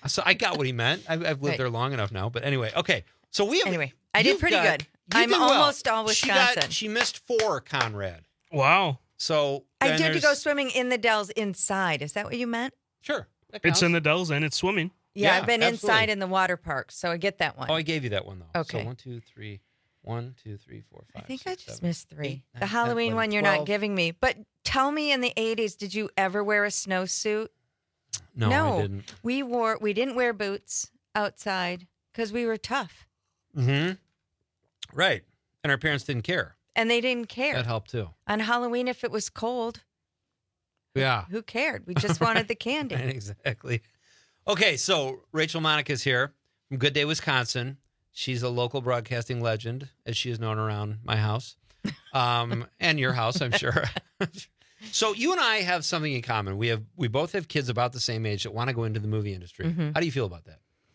So I got what he meant. I've lived Right. there long enough now. But anyway, okay. So we have. Anyway, I did you've pretty got- good. you I'm did well. almost all Wisconsin. She missed 4, Conrad. Wow. So I then did to there's- go swimming in the Dells inside. Is that what you meant? Sure. It's in the Dells and it's swimming. Yeah, Yeah, I've been absolutely. inside in the water park, so I get that one. Oh, I gave you that one though. Okay. So 1, 2, 3, 1, 2, 3, 4, 5. I think I 6, just 7, missed 3. 8, 9, The Halloween 10, 11, one you're 12. not giving me. But tell me, in the 80s, did you ever wear a snowsuit? No, I didn't. We didn't wear boots outside because we were tough, Mm-hmm. Right. And our parents didn't care. and they didn't care. That helped too. On Halloween, if it was cold, Yeah. who cared? We just wanted the candy. Right, exactly. Okay, so Rachel Monica's here from Good Day, Wisconsin. She's a local broadcasting legend, as she is known around my house, and your house, I'm sure. So you and I have something in common. We both have kids about the same age that want to go into the movie industry. Mhm. How do you feel about that?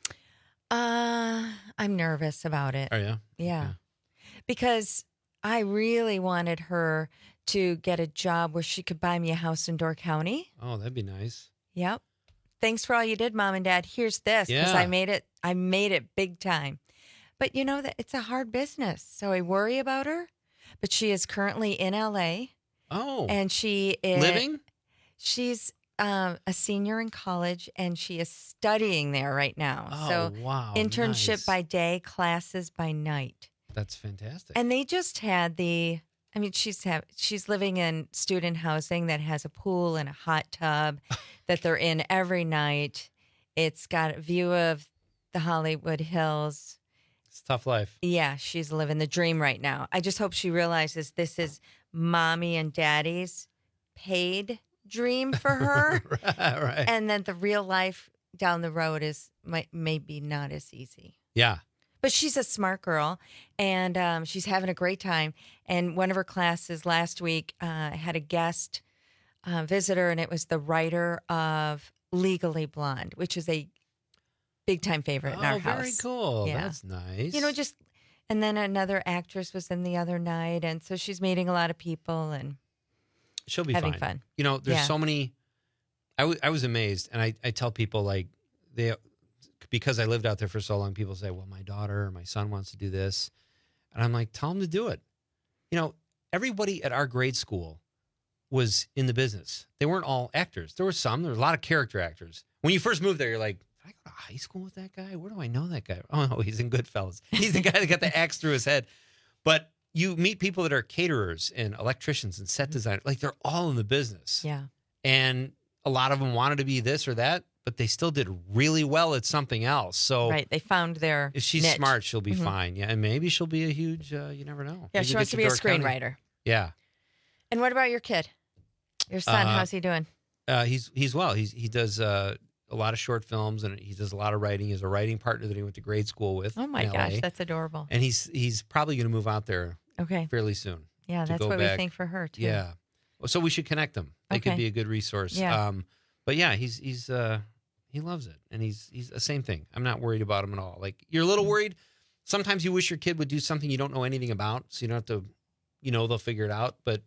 I'm nervous about it. Are you? Yeah. Because I really wanted her to get a job where she could buy me a house in Door County. Oh, that'd be nice. Yep. Thanks for all you did, Mom and Dad. Here's this because Yeah. I made it big time. But you know that it's a hard business. So I worry about her. But she is currently in LA. Oh. And she is Living? She's a senior in college and she is studying there right now. Oh, so wow, internship nice. by day, classes by night. That's fantastic. And they just had she's living in student housing that has a pool and a hot tub that they're in every night. It's got a view of the Hollywood Hills. It's a tough life. Yeah, she's living the dream right now. I just hope she realizes this is mommy and daddy's paid dream for her. Right. And then the real life down the road is maybe not as easy. Yeah. But she's a smart girl, and she's having a great time. And one of her classes last week had a guest visitor, and it was the writer of Legally Blonde, which is a big-time favorite in our house. Very cool. Yeah. That's nice. You know, and then another actress was in the other night, and so she's meeting a lot of people and She'll be having fine. fun. You know, there's Yeah. so many. I was amazed, and I tell people like because I lived out there for so long. People say, "Well, my daughter or my son wants to do this," and I'm like, "Tell them to do it." You know, everybody at our grade school was in the business. They weren't all actors. There were some. There were a lot of character actors. When you first moved there, you're like, "Did I go to high school with that guy? Where do I know that guy?" Oh no, he's in Goodfellas. He's the guy that got the axe through his head. But you meet people that are caterers and electricians and set designers. Like they're all in the business. Yeah. And a lot of them wanted to be this or that, but they still did really well at something else. So Right. They found their if she's niche. smart, she'll be Mhm. fine. Yeah. And maybe she'll be a huge, you never know. Yeah, Maybe she get wants to be a Door County. screenwriter. Yeah. And what about your kid? Your son, how's he doing? He's well. He does a lot of short films and he does a lot of writing. He has a writing partner that he went to grade school with. Oh my in gosh, LA. that's adorable. And he's probably going to move out there Okay. fairly soon. Yeah, to that's go what we back. think for her too. Yeah. Well, so we should connect them. They could Okay. be a good resource. Yeah. But yeah, he loves it, and he's the same thing. I'm not worried about him at all. Like you're a little worried. Sometimes you wish your kid would do something you don't know anything about, so you don't have to, they'll figure it out. But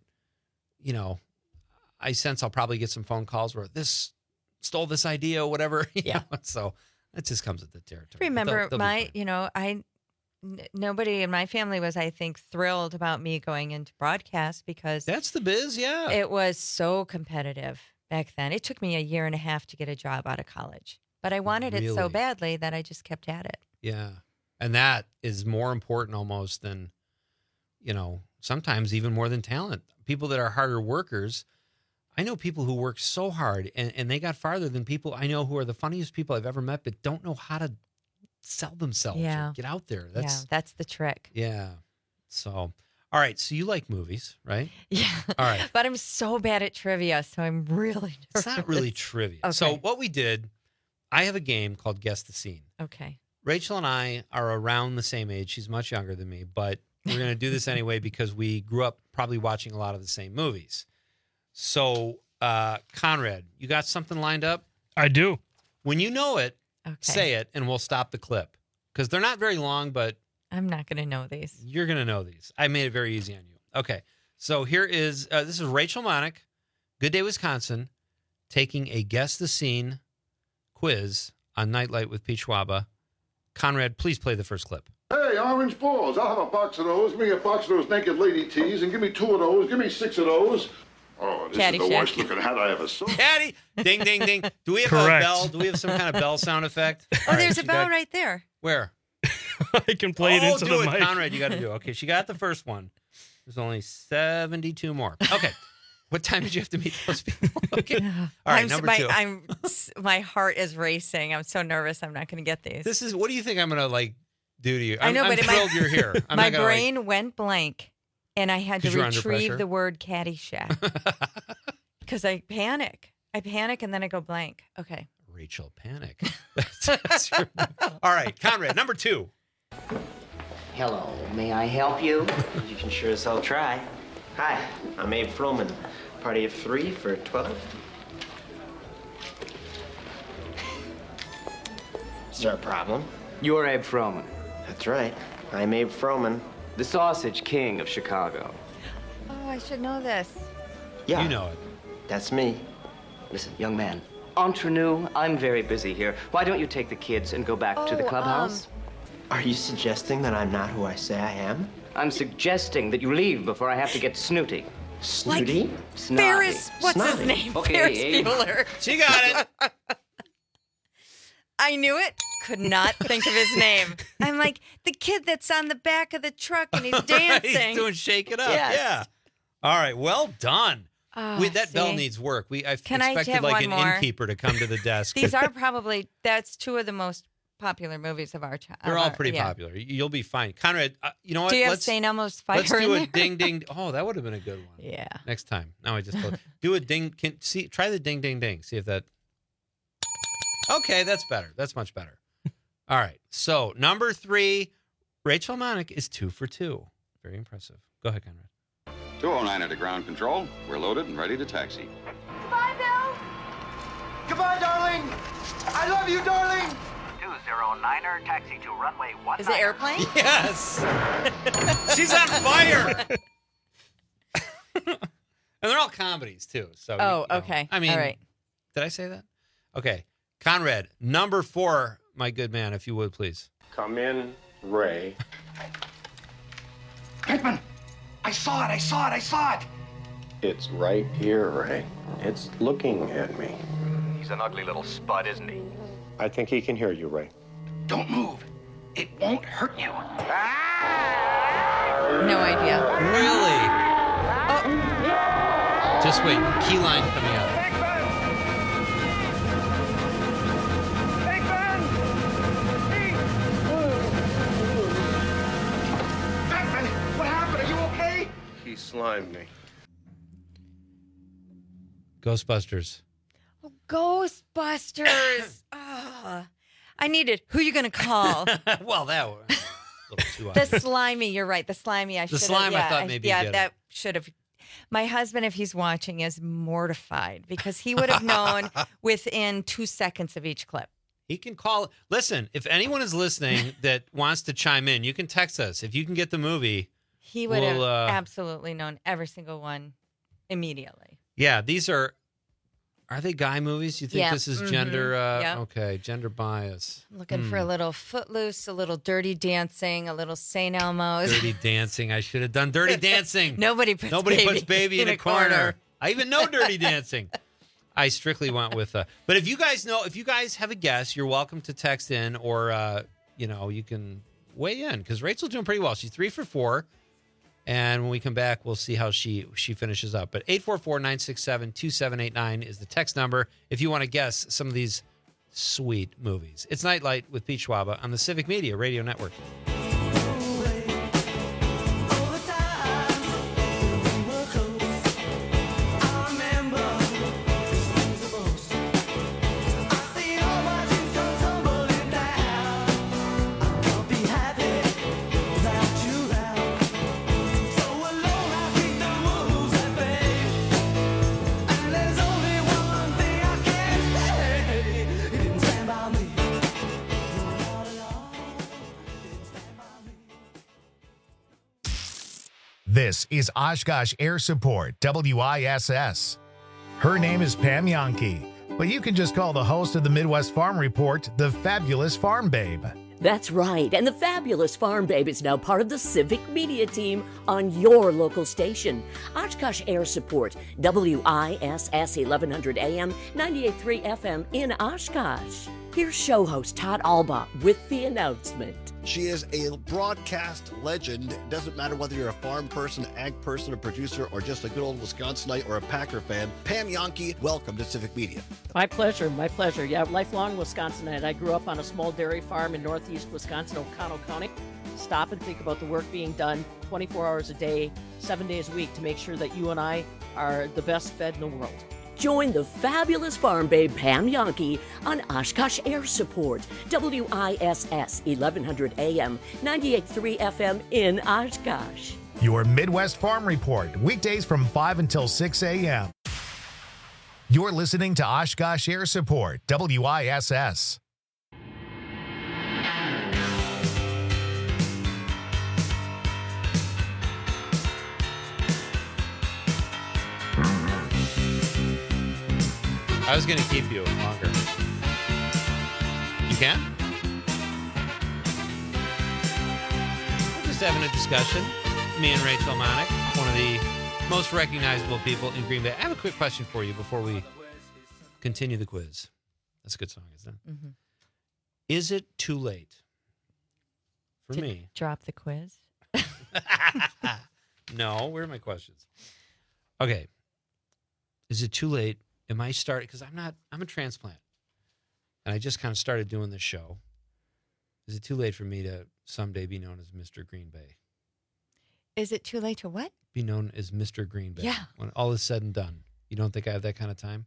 I sense I'll probably get some phone calls where this stole this idea or whatever. Yeah. So that just comes with the territory. Remember, They'll be fine. nobody in my family was, I think, thrilled about me going into broadcast because that's the biz. Yeah. It was so competitive back then. It took me a year and a half to get a job out of college, but I wanted it so Really? badly that I just kept at it. Yeah. And that is more important almost than, sometimes even more than talent. People that are harder workers. I know people who work so hard and they got farther than people I know who are the funniest people I've ever met, but don't know how to sell themselves Yeah. or get out there. That's the trick. Yeah. So, all right. So you like movies, right? Yeah. All right. But I'm so bad at trivia, so I'm really nervous. It's not really trivia. Okay. So what we did, I have a game called Guess the Scene. Okay. Rachel and I are around the same age. She's much younger than me, but we're going to do this anyway because we grew up probably watching a lot of the same movies. So, Conrad, you got something lined up? I do. When you know it, Okay. say it, and we'll stop the clip. Because they're not very long, but I'm not going to know these. you're going to know these. I made it very easy on you. Okay. So here is, this is Rachel Monick, Good Day, Wisconsin, taking a Guess the Scene quiz on Nightlight with Pete Schwaba. Conrad, please play the first clip. Hey, orange balls. I'll have a box of those. Give me a box of those naked lady tees, and give me 2 of those. Give me 6 of those. Oh, this is the worst looking hat I ever saw. Caddy! Ding, ding, ding. Do we have Correct. a bell? Do we have some kind of bell sound effect? Oh, there's a bell right there. Where? I can play it into do the it, mic. Conrad, you got to do it. Okay, she got the first one. There's only 72 more. Okay. What time did you have to meet those people? Okay. All right, number 2. My heart is racing. I'm so nervous. I'm not going to get these. This is, what do you think I'm going to, do to you? I know, I'm but thrilled you're here. I'm my not gonna, brain went blank, and I had to 'Cause you're under retrieve pressure? the word Caddyshack. Because I panic. I panic, and then I go blank. Okay. Rachel Panic. All right, Conrad, number 2. Hello, may I help you? You can sure as hell try. Hi, I'm Abe Froman. Party of 3 for 12. Is there a problem? You're Abe Froman. That's right. I'm Abe Froman. The Sausage King of Chicago. Oh, I should know this. Yeah. You know it. That's me. Listen, young man. Entre nous, I'm very busy here. Why don't you take the kids and go back to the clubhouse? Are you suggesting that I'm not who I say I am? I'm suggesting that you leave before I have to get snooty. Snooty? Snotty. Ferris, what's his Snotty. name? Okay, Ferris Abe. Bueller. She got it. I knew it. Could not think of his name. I'm like, the kid that's on the back of the truck and he's dancing. He's doing Shake It Up. Yes. Yeah. All right, well done. Oh, Wait, that bell see? needs work. I've Can I expected have like one an more? innkeeper to come to the desk. These are probably, that's 2 of the most popular movies of our time. They're all pretty popular. You'll be fine. Conrad, you know what? Do you have St. Elmo's Fire Let's do in a there? ding ding. Oh, that would have been a good one. Yeah. Next time. Now I just do a ding. Try the ding ding ding. See if that. Okay, that's better. That's much better. All right. So number 3, Rachel Monick is 2 for 2. Very impressive. Go ahead, Conrad. 209 into ground control. We're loaded and ready to taxi. Goodbye, Bill. Goodbye, darling. I love you, darling. 209er, taxi to runway 19. Is it airplane? Yes. She's on fire. And they're all comedies too. So. Oh, okay. I mean, all right. Did I say that? Okay, Conrad, number 4, my good man, if you would please. Come in, Ray. Pinkman, I saw it. I saw it. I saw it. It's right here, Ray. It's looking at me. He's an ugly little spud, isn't he? I think he can hear you, Ray. Don't move. It won't hurt you. No idea. Really? Just wait. Key line coming up. Pinkman, what happened? Are you okay? He slimed me. Ghostbusters. Ghostbusters. I needed, who you going to call? Well, that was a little too The obvious. slimy, you're right. The slimy. I The should slime, have. I thought maybe you'd Yeah, get that should have. My husband, if he's watching, is mortified because he would have known within 2 seconds of each clip. He can call. Listen, if anyone is listening that wants to chime in, you can text us. If you can get the movie, He would we'll, have absolutely known every single one immediately. Yeah, these are they guy movies? You think Yeah. this is Mhm. gender? Yep. Okay, gender bias. Looking for a little Footloose, a little Dirty Dancing, a little St. Elmo's. Dirty Dancing. I should have done Dirty Dancing. Nobody puts baby in a corner. I even know Dirty Dancing. I strictly went with. But if you guys have a guess, you're welcome to text in, or you can weigh in because Rachel's doing pretty well. She's 3 for 4, and when we come back, we'll see how she finishes up. But 844-967-2789 is the text number if you want to guess some of these sweet movies. It's Nightlight with Pete Schwaba on the Civic Media Radio Network. This is Oshkosh Air Support, WISS. Her name is Pam Yankee. But you can just call the host of the Midwest Farm Report the Fabulous Farm Babe. That's right, and the Fabulous Farm Babe is now part of the Civic Media team on your local station. Oshkosh Air Support, WISS 1100 AM, 98.3 FM in Oshkosh. Here's show host Todd Alba with the announcement. She is a broadcast legend. It doesn't matter whether you're a farm person, ag person, a producer, or just a good old Wisconsinite or a Packer fan. Pam Jahnke, welcome to Civic Media. My pleasure, my pleasure. Yeah, lifelong Wisconsinite. I grew up on a small dairy farm in northeast Wisconsin, Oconto County. Stop and think about the work being done 24 hours a day, 7 days a week to make sure that you and I are the best fed in the world. Join the Fabulous Farm Babe Pam Jahnke on Oshkosh Air Support, WISS 1100 AM, 98.3 FM in Oshkosh. Your Midwest Farm Report, weekdays from 5 until 6 a.m. You're listening to Oshkosh Air Support, WISS. I was going to keep you longer. You can? We're just having a discussion. Me and Rachel Monick, one of the most recognizable people in Green Bay. I have a quick question for you before we continue the quiz. That's a good song, isn't it? Mm-hmm. Is it too late for to me? Drop the quiz? No, where are my questions? Okay. Is it too late? Am I starting? Because I'm a transplant. And I just kind of started doing this show. Is it too late for me to someday be known as Mr. Green Bay? Is it too late to what? Be known as Mr. Green Bay. Yeah. When all is said and done. You don't think I have that kind of time?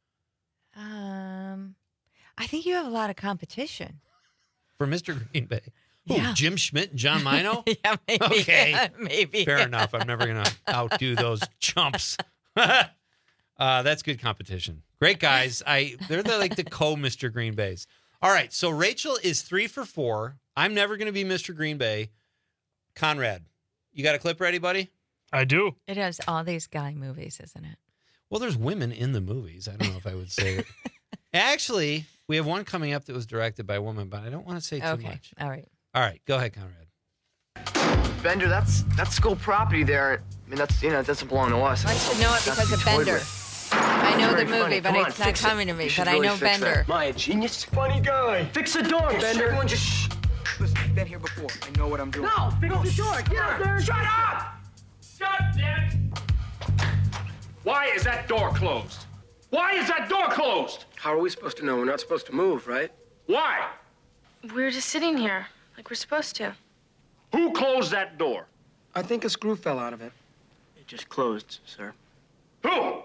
I think you have a lot of competition. For Mr. Green Bay? Who, Yeah. Jim Schmidt and John Mino? Yeah, maybe. Okay. Yeah, maybe. Fair enough. I'm never going to outdo those chumps. That's good competition. Great guys. They're like the co-Mr. Green Bays. All right, so Rachel is 3 for 4. I'm never going to be Mr. Green Bay. Conrad, you got a clip ready, buddy? I do. It has all these guy movies, isn't it? Well, there's women in the movies. I don't know if I would say it. Actually, we have one coming up that was directed by a woman, but I don't want to say too much. All right. All right, go ahead, Conrad. Bender, that's school property there. I mean, that's it doesn't belong to us. I should know it because of Bender. I know the movie, but it's not coming to me. But I know Bender. Am I a genius? Funny guy. Fix the door, Bender. Everyone just shh. Listen, I've been here before. I know what I'm doing. No, fix the door. Get out there. Shut up! Shut, damn it. Why is that door closed? Why is that door closed? How are we supposed to know? We're not supposed to move, right? Why? We're just sitting here, like we're supposed to. Who closed that door? I think a screw fell out of it. It just closed, sir. Who?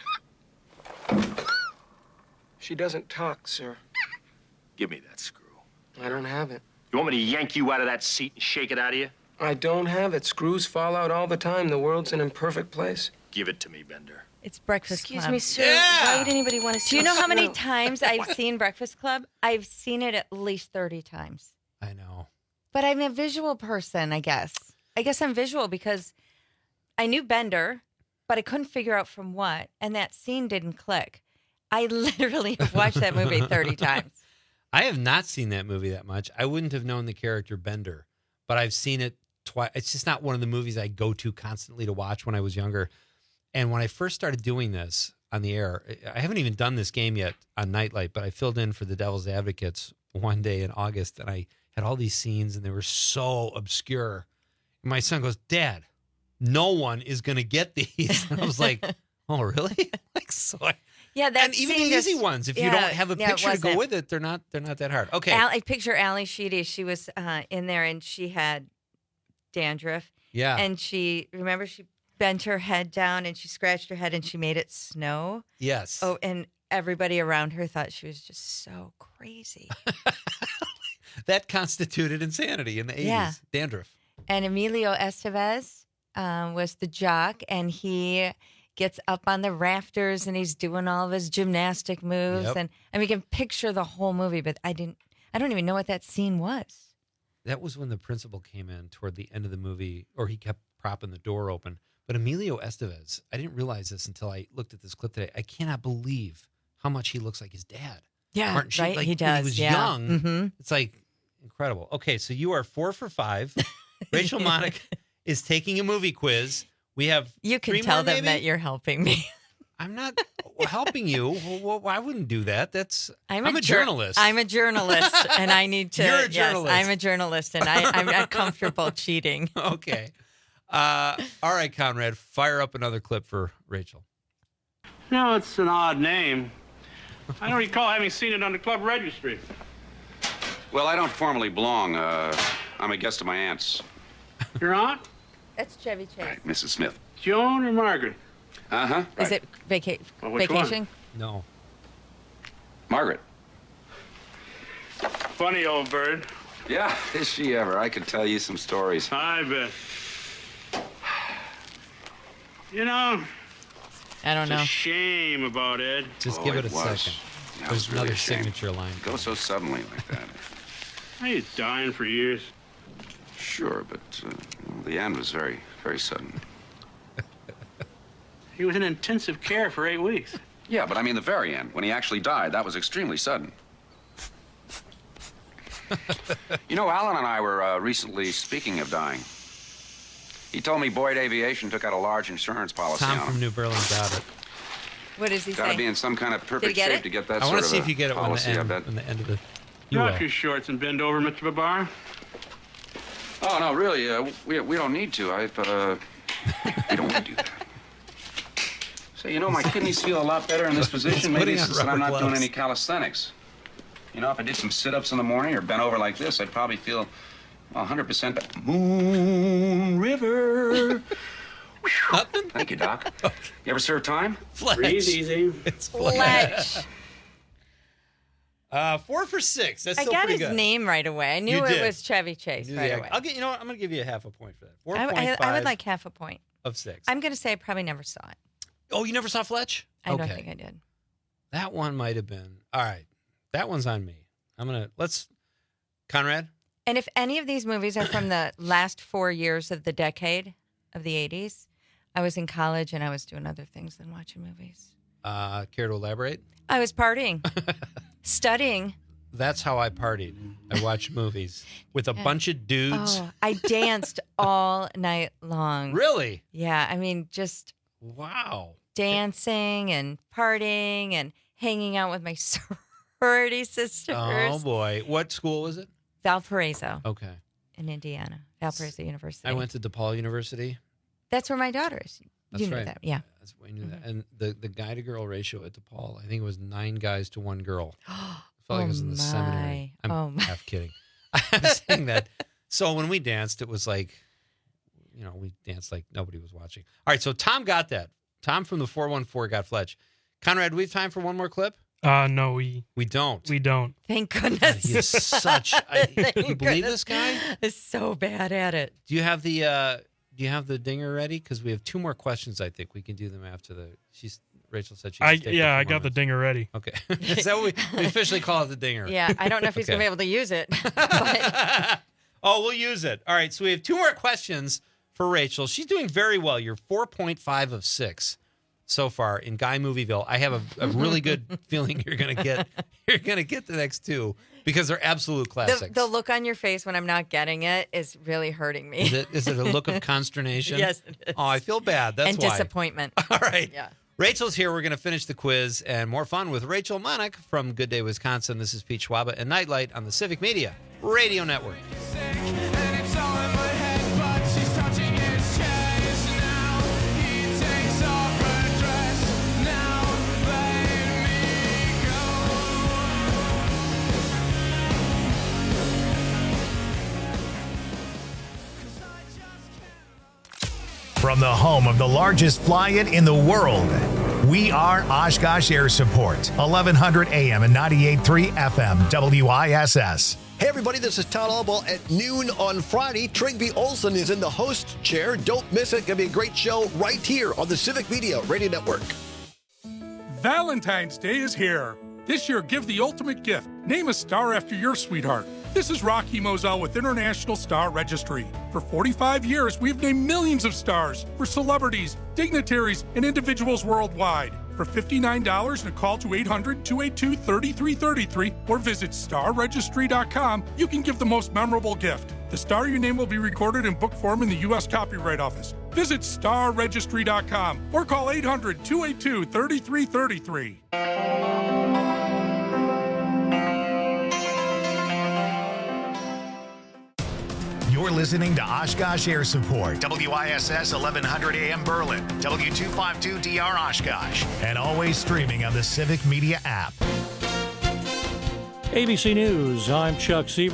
She doesn't talk, sir. Give me that screw. I don't have it. You want me to yank you out of that seat and shake it out of you? I don't have it. Screws fall out all the time. The world's an imperfect place. Give it to me, Bender. It's Breakfast Excuse Club. me, sir. Why would anybody want to see Do you know how many screw? times I've seen Breakfast Club? I've seen it at least 30 times. I know. But I'm a visual person, I guess. I guess I'm visual because I knew Bender, but I couldn't figure out from what. And that scene didn't click. I literally have watched that movie 30 times. I have not seen that movie that much. I wouldn't have known the character Bender, but I've seen it twice. It's just not one of the movies I go to constantly to watch when I was younger. And when I first started doing this on the air, I haven't even done this game yet on Nightlight, but I filled in for the Devil's Advocates one day in August, and I had all these scenes, and they were so obscure. And my son goes, "Dad, no one is going to get these." And I was like, "Oh, really?" Like, so Yeah, that and even the easy ones, if you don't have a picture to go with it, they're not that hard. Okay. I picture Ally Sheedy. She was in there, and she had dandruff. Yeah. And she bent her head down, and she scratched her head, and she made it snow. Yes. Oh, and everybody around her thought she was just so crazy. That constituted insanity in the 80s. Yeah. Dandruff. And Emilio Estevez was the jock, and he gets up on the rafters, and he's doing all of his gymnastic moves. Yep. And I mean, you can picture the whole movie, but I don't even know what that scene was. That was when the principal came in toward the end of the movie, or he kept propping the door open. But Emilio Estevez, I didn't realize this until I looked at this clip today. I cannot believe how much he looks like his dad. Yeah, Martin Sheen, right? like, He when he does, was yeah. young. Mm-hmm. It's like incredible. Okay, so you are 4 for 5. Rachel Monac is taking a movie quiz. We have You can 3 tell more, them maybe? that you're helping me. I'm not helping you. Well, I wouldn't do that. I'm a jour- journalist. I'm a journalist, and I need to. You're a Yes, journalist. I'm a journalist, and I'm not comfortable cheating. Okay. All right, Conrad, fire up another clip for Rachel. No, it's an odd name. I don't recall having seen it on the club registry. Well, I don't formally belong. I'm a guest of my aunt's. Your aunt? That's Chevy Chase. Right, Mrs. Smith. Joan or Margaret? Uh-huh. Is it Well, which vacation? No. Margaret. Funny old bird. Yeah, is she ever? I could tell you some stories. I bet. You know, I don't it's know. a shame about Ed. Just Oh, give it a it was. second. Yeah, it There's was really another a shame. signature line. Go so suddenly like that. He's dying for years. Sure, but the end was very, very sudden. He was in intensive care for 8 weeks. Yeah, but I mean the very end, when he actually died, that was extremely sudden. You know, Alan and I were recently speaking of dying. He told me Boyd Aviation took out a large insurance policy Tom on from him. New Berlin got it. What does he Gotta say? be in some kind of Did perfect he get shape it? to get that I sort want of to see if you get it when policy, I bet. the end of the. You Drop will. your shorts and bend over, Mr. Babar. Oh, no, really, we don't need to. We don't want to do that. Say, you know, my kidneys feel a lot better in this position. Maybe it's just that I'm not doing any calisthenics. You know, if I did some sit-ups in the morning or bent over like this, I'd probably feel 100% Moon River. Nothing? Thank you, Doc. You ever serve time? Fletch. Breathe easy. It's Fletch. 4 for 6. That's I still got pretty his good. name right away. I knew You it did. was Chevy Chase right away. I'll get. You know what? I'm going to give you a half a point for that. 4.5 I would like half a point. of 6. I'm going to say I probably never saw it. Oh, you never saw Fletch? I don't think I did. That one might have been. All right. That one's on me. Conrad? And if any of these movies are from the last 4 years of the decade of the 80s, I was in college and I was doing other things than watching movies. Care to elaborate? I was partying, studying. That's how I partied. I watched movies with a bunch of dudes. Oh, I danced all night long. Really? Yeah. I mean, just wow. Dancing and partying and hanging out with my sorority sisters. Oh, boy. What school was it? Valparaiso. Okay. In Indiana. Valparaiso University. I went to DePaul University. That's where my daughter is. That's you knew right. that. Yeah. That's why I knew that. And the guy to girl ratio at DePaul, I think it was 9 guys to 1 girl. I felt like I was in the seminary. I'm half kidding. I'm saying that. So when we danced, it was like, we danced like nobody was watching. All right, so Tom got that. Tom from the 414 got Fletch. Conrad, do we have time for one more clip? No, we don't. We don't. Thank goodness. He is such. You believe this guy? Is so bad at it. Do you have the dinger ready? Because we have 2 more questions. I think we can do them after the. Rachel said she. I got the dinger ready. Okay, is that what we officially call it, the dinger? Yeah, I don't know if he's gonna be able to use it. Oh, we'll use it. All right, so we have 2 more questions for Rachel. She's doing very well. You're 4.5 of 6 so far in Guy Movieville. I have a really good feeling you're gonna get the next 2 because they're absolute classics. The look on your face when I'm not getting it is really hurting me. Is it a look of consternation? Yes, it is. Oh, I feel bad. That's and why. disappointment. All right. Yeah. Rachel's here. We're going to finish the quiz and more fun with Rachel Monac from Good Day, Wisconsin. This is Pete Schwaba and Nightlight on the Civic Media Radio Network. From the home of the largest fly-in in the world, we are Oshkosh Air Support, 1100 AM and 98.3 FM, WISS. Hey everybody, this is Todd Albaugh at noon on Friday. Trygve Olsen is in the host chair. Don't miss it. Gonna be a great show right here on the Civic Media Radio Network. Valentine's Day is here. This year, give the ultimate gift. Name a star after your sweetheart. This is Rocky Moselle with International Star Registry. For 45 years, we've named millions of stars for celebrities, dignitaries, and individuals worldwide. for $59 and a call to 800-282-3333 or visit starregistry.com, you can give the most memorable gift. The star your name will be recorded in book form in the U.S. Copyright Office. Visit starregistry.com or call 800-282-3333. You're listening to Oshkosh Air Support, WISS 1100 AM Berlin, W252DR Oshkosh, and always streaming on the Civic Media app. ABC News, I'm Chuck Seaver.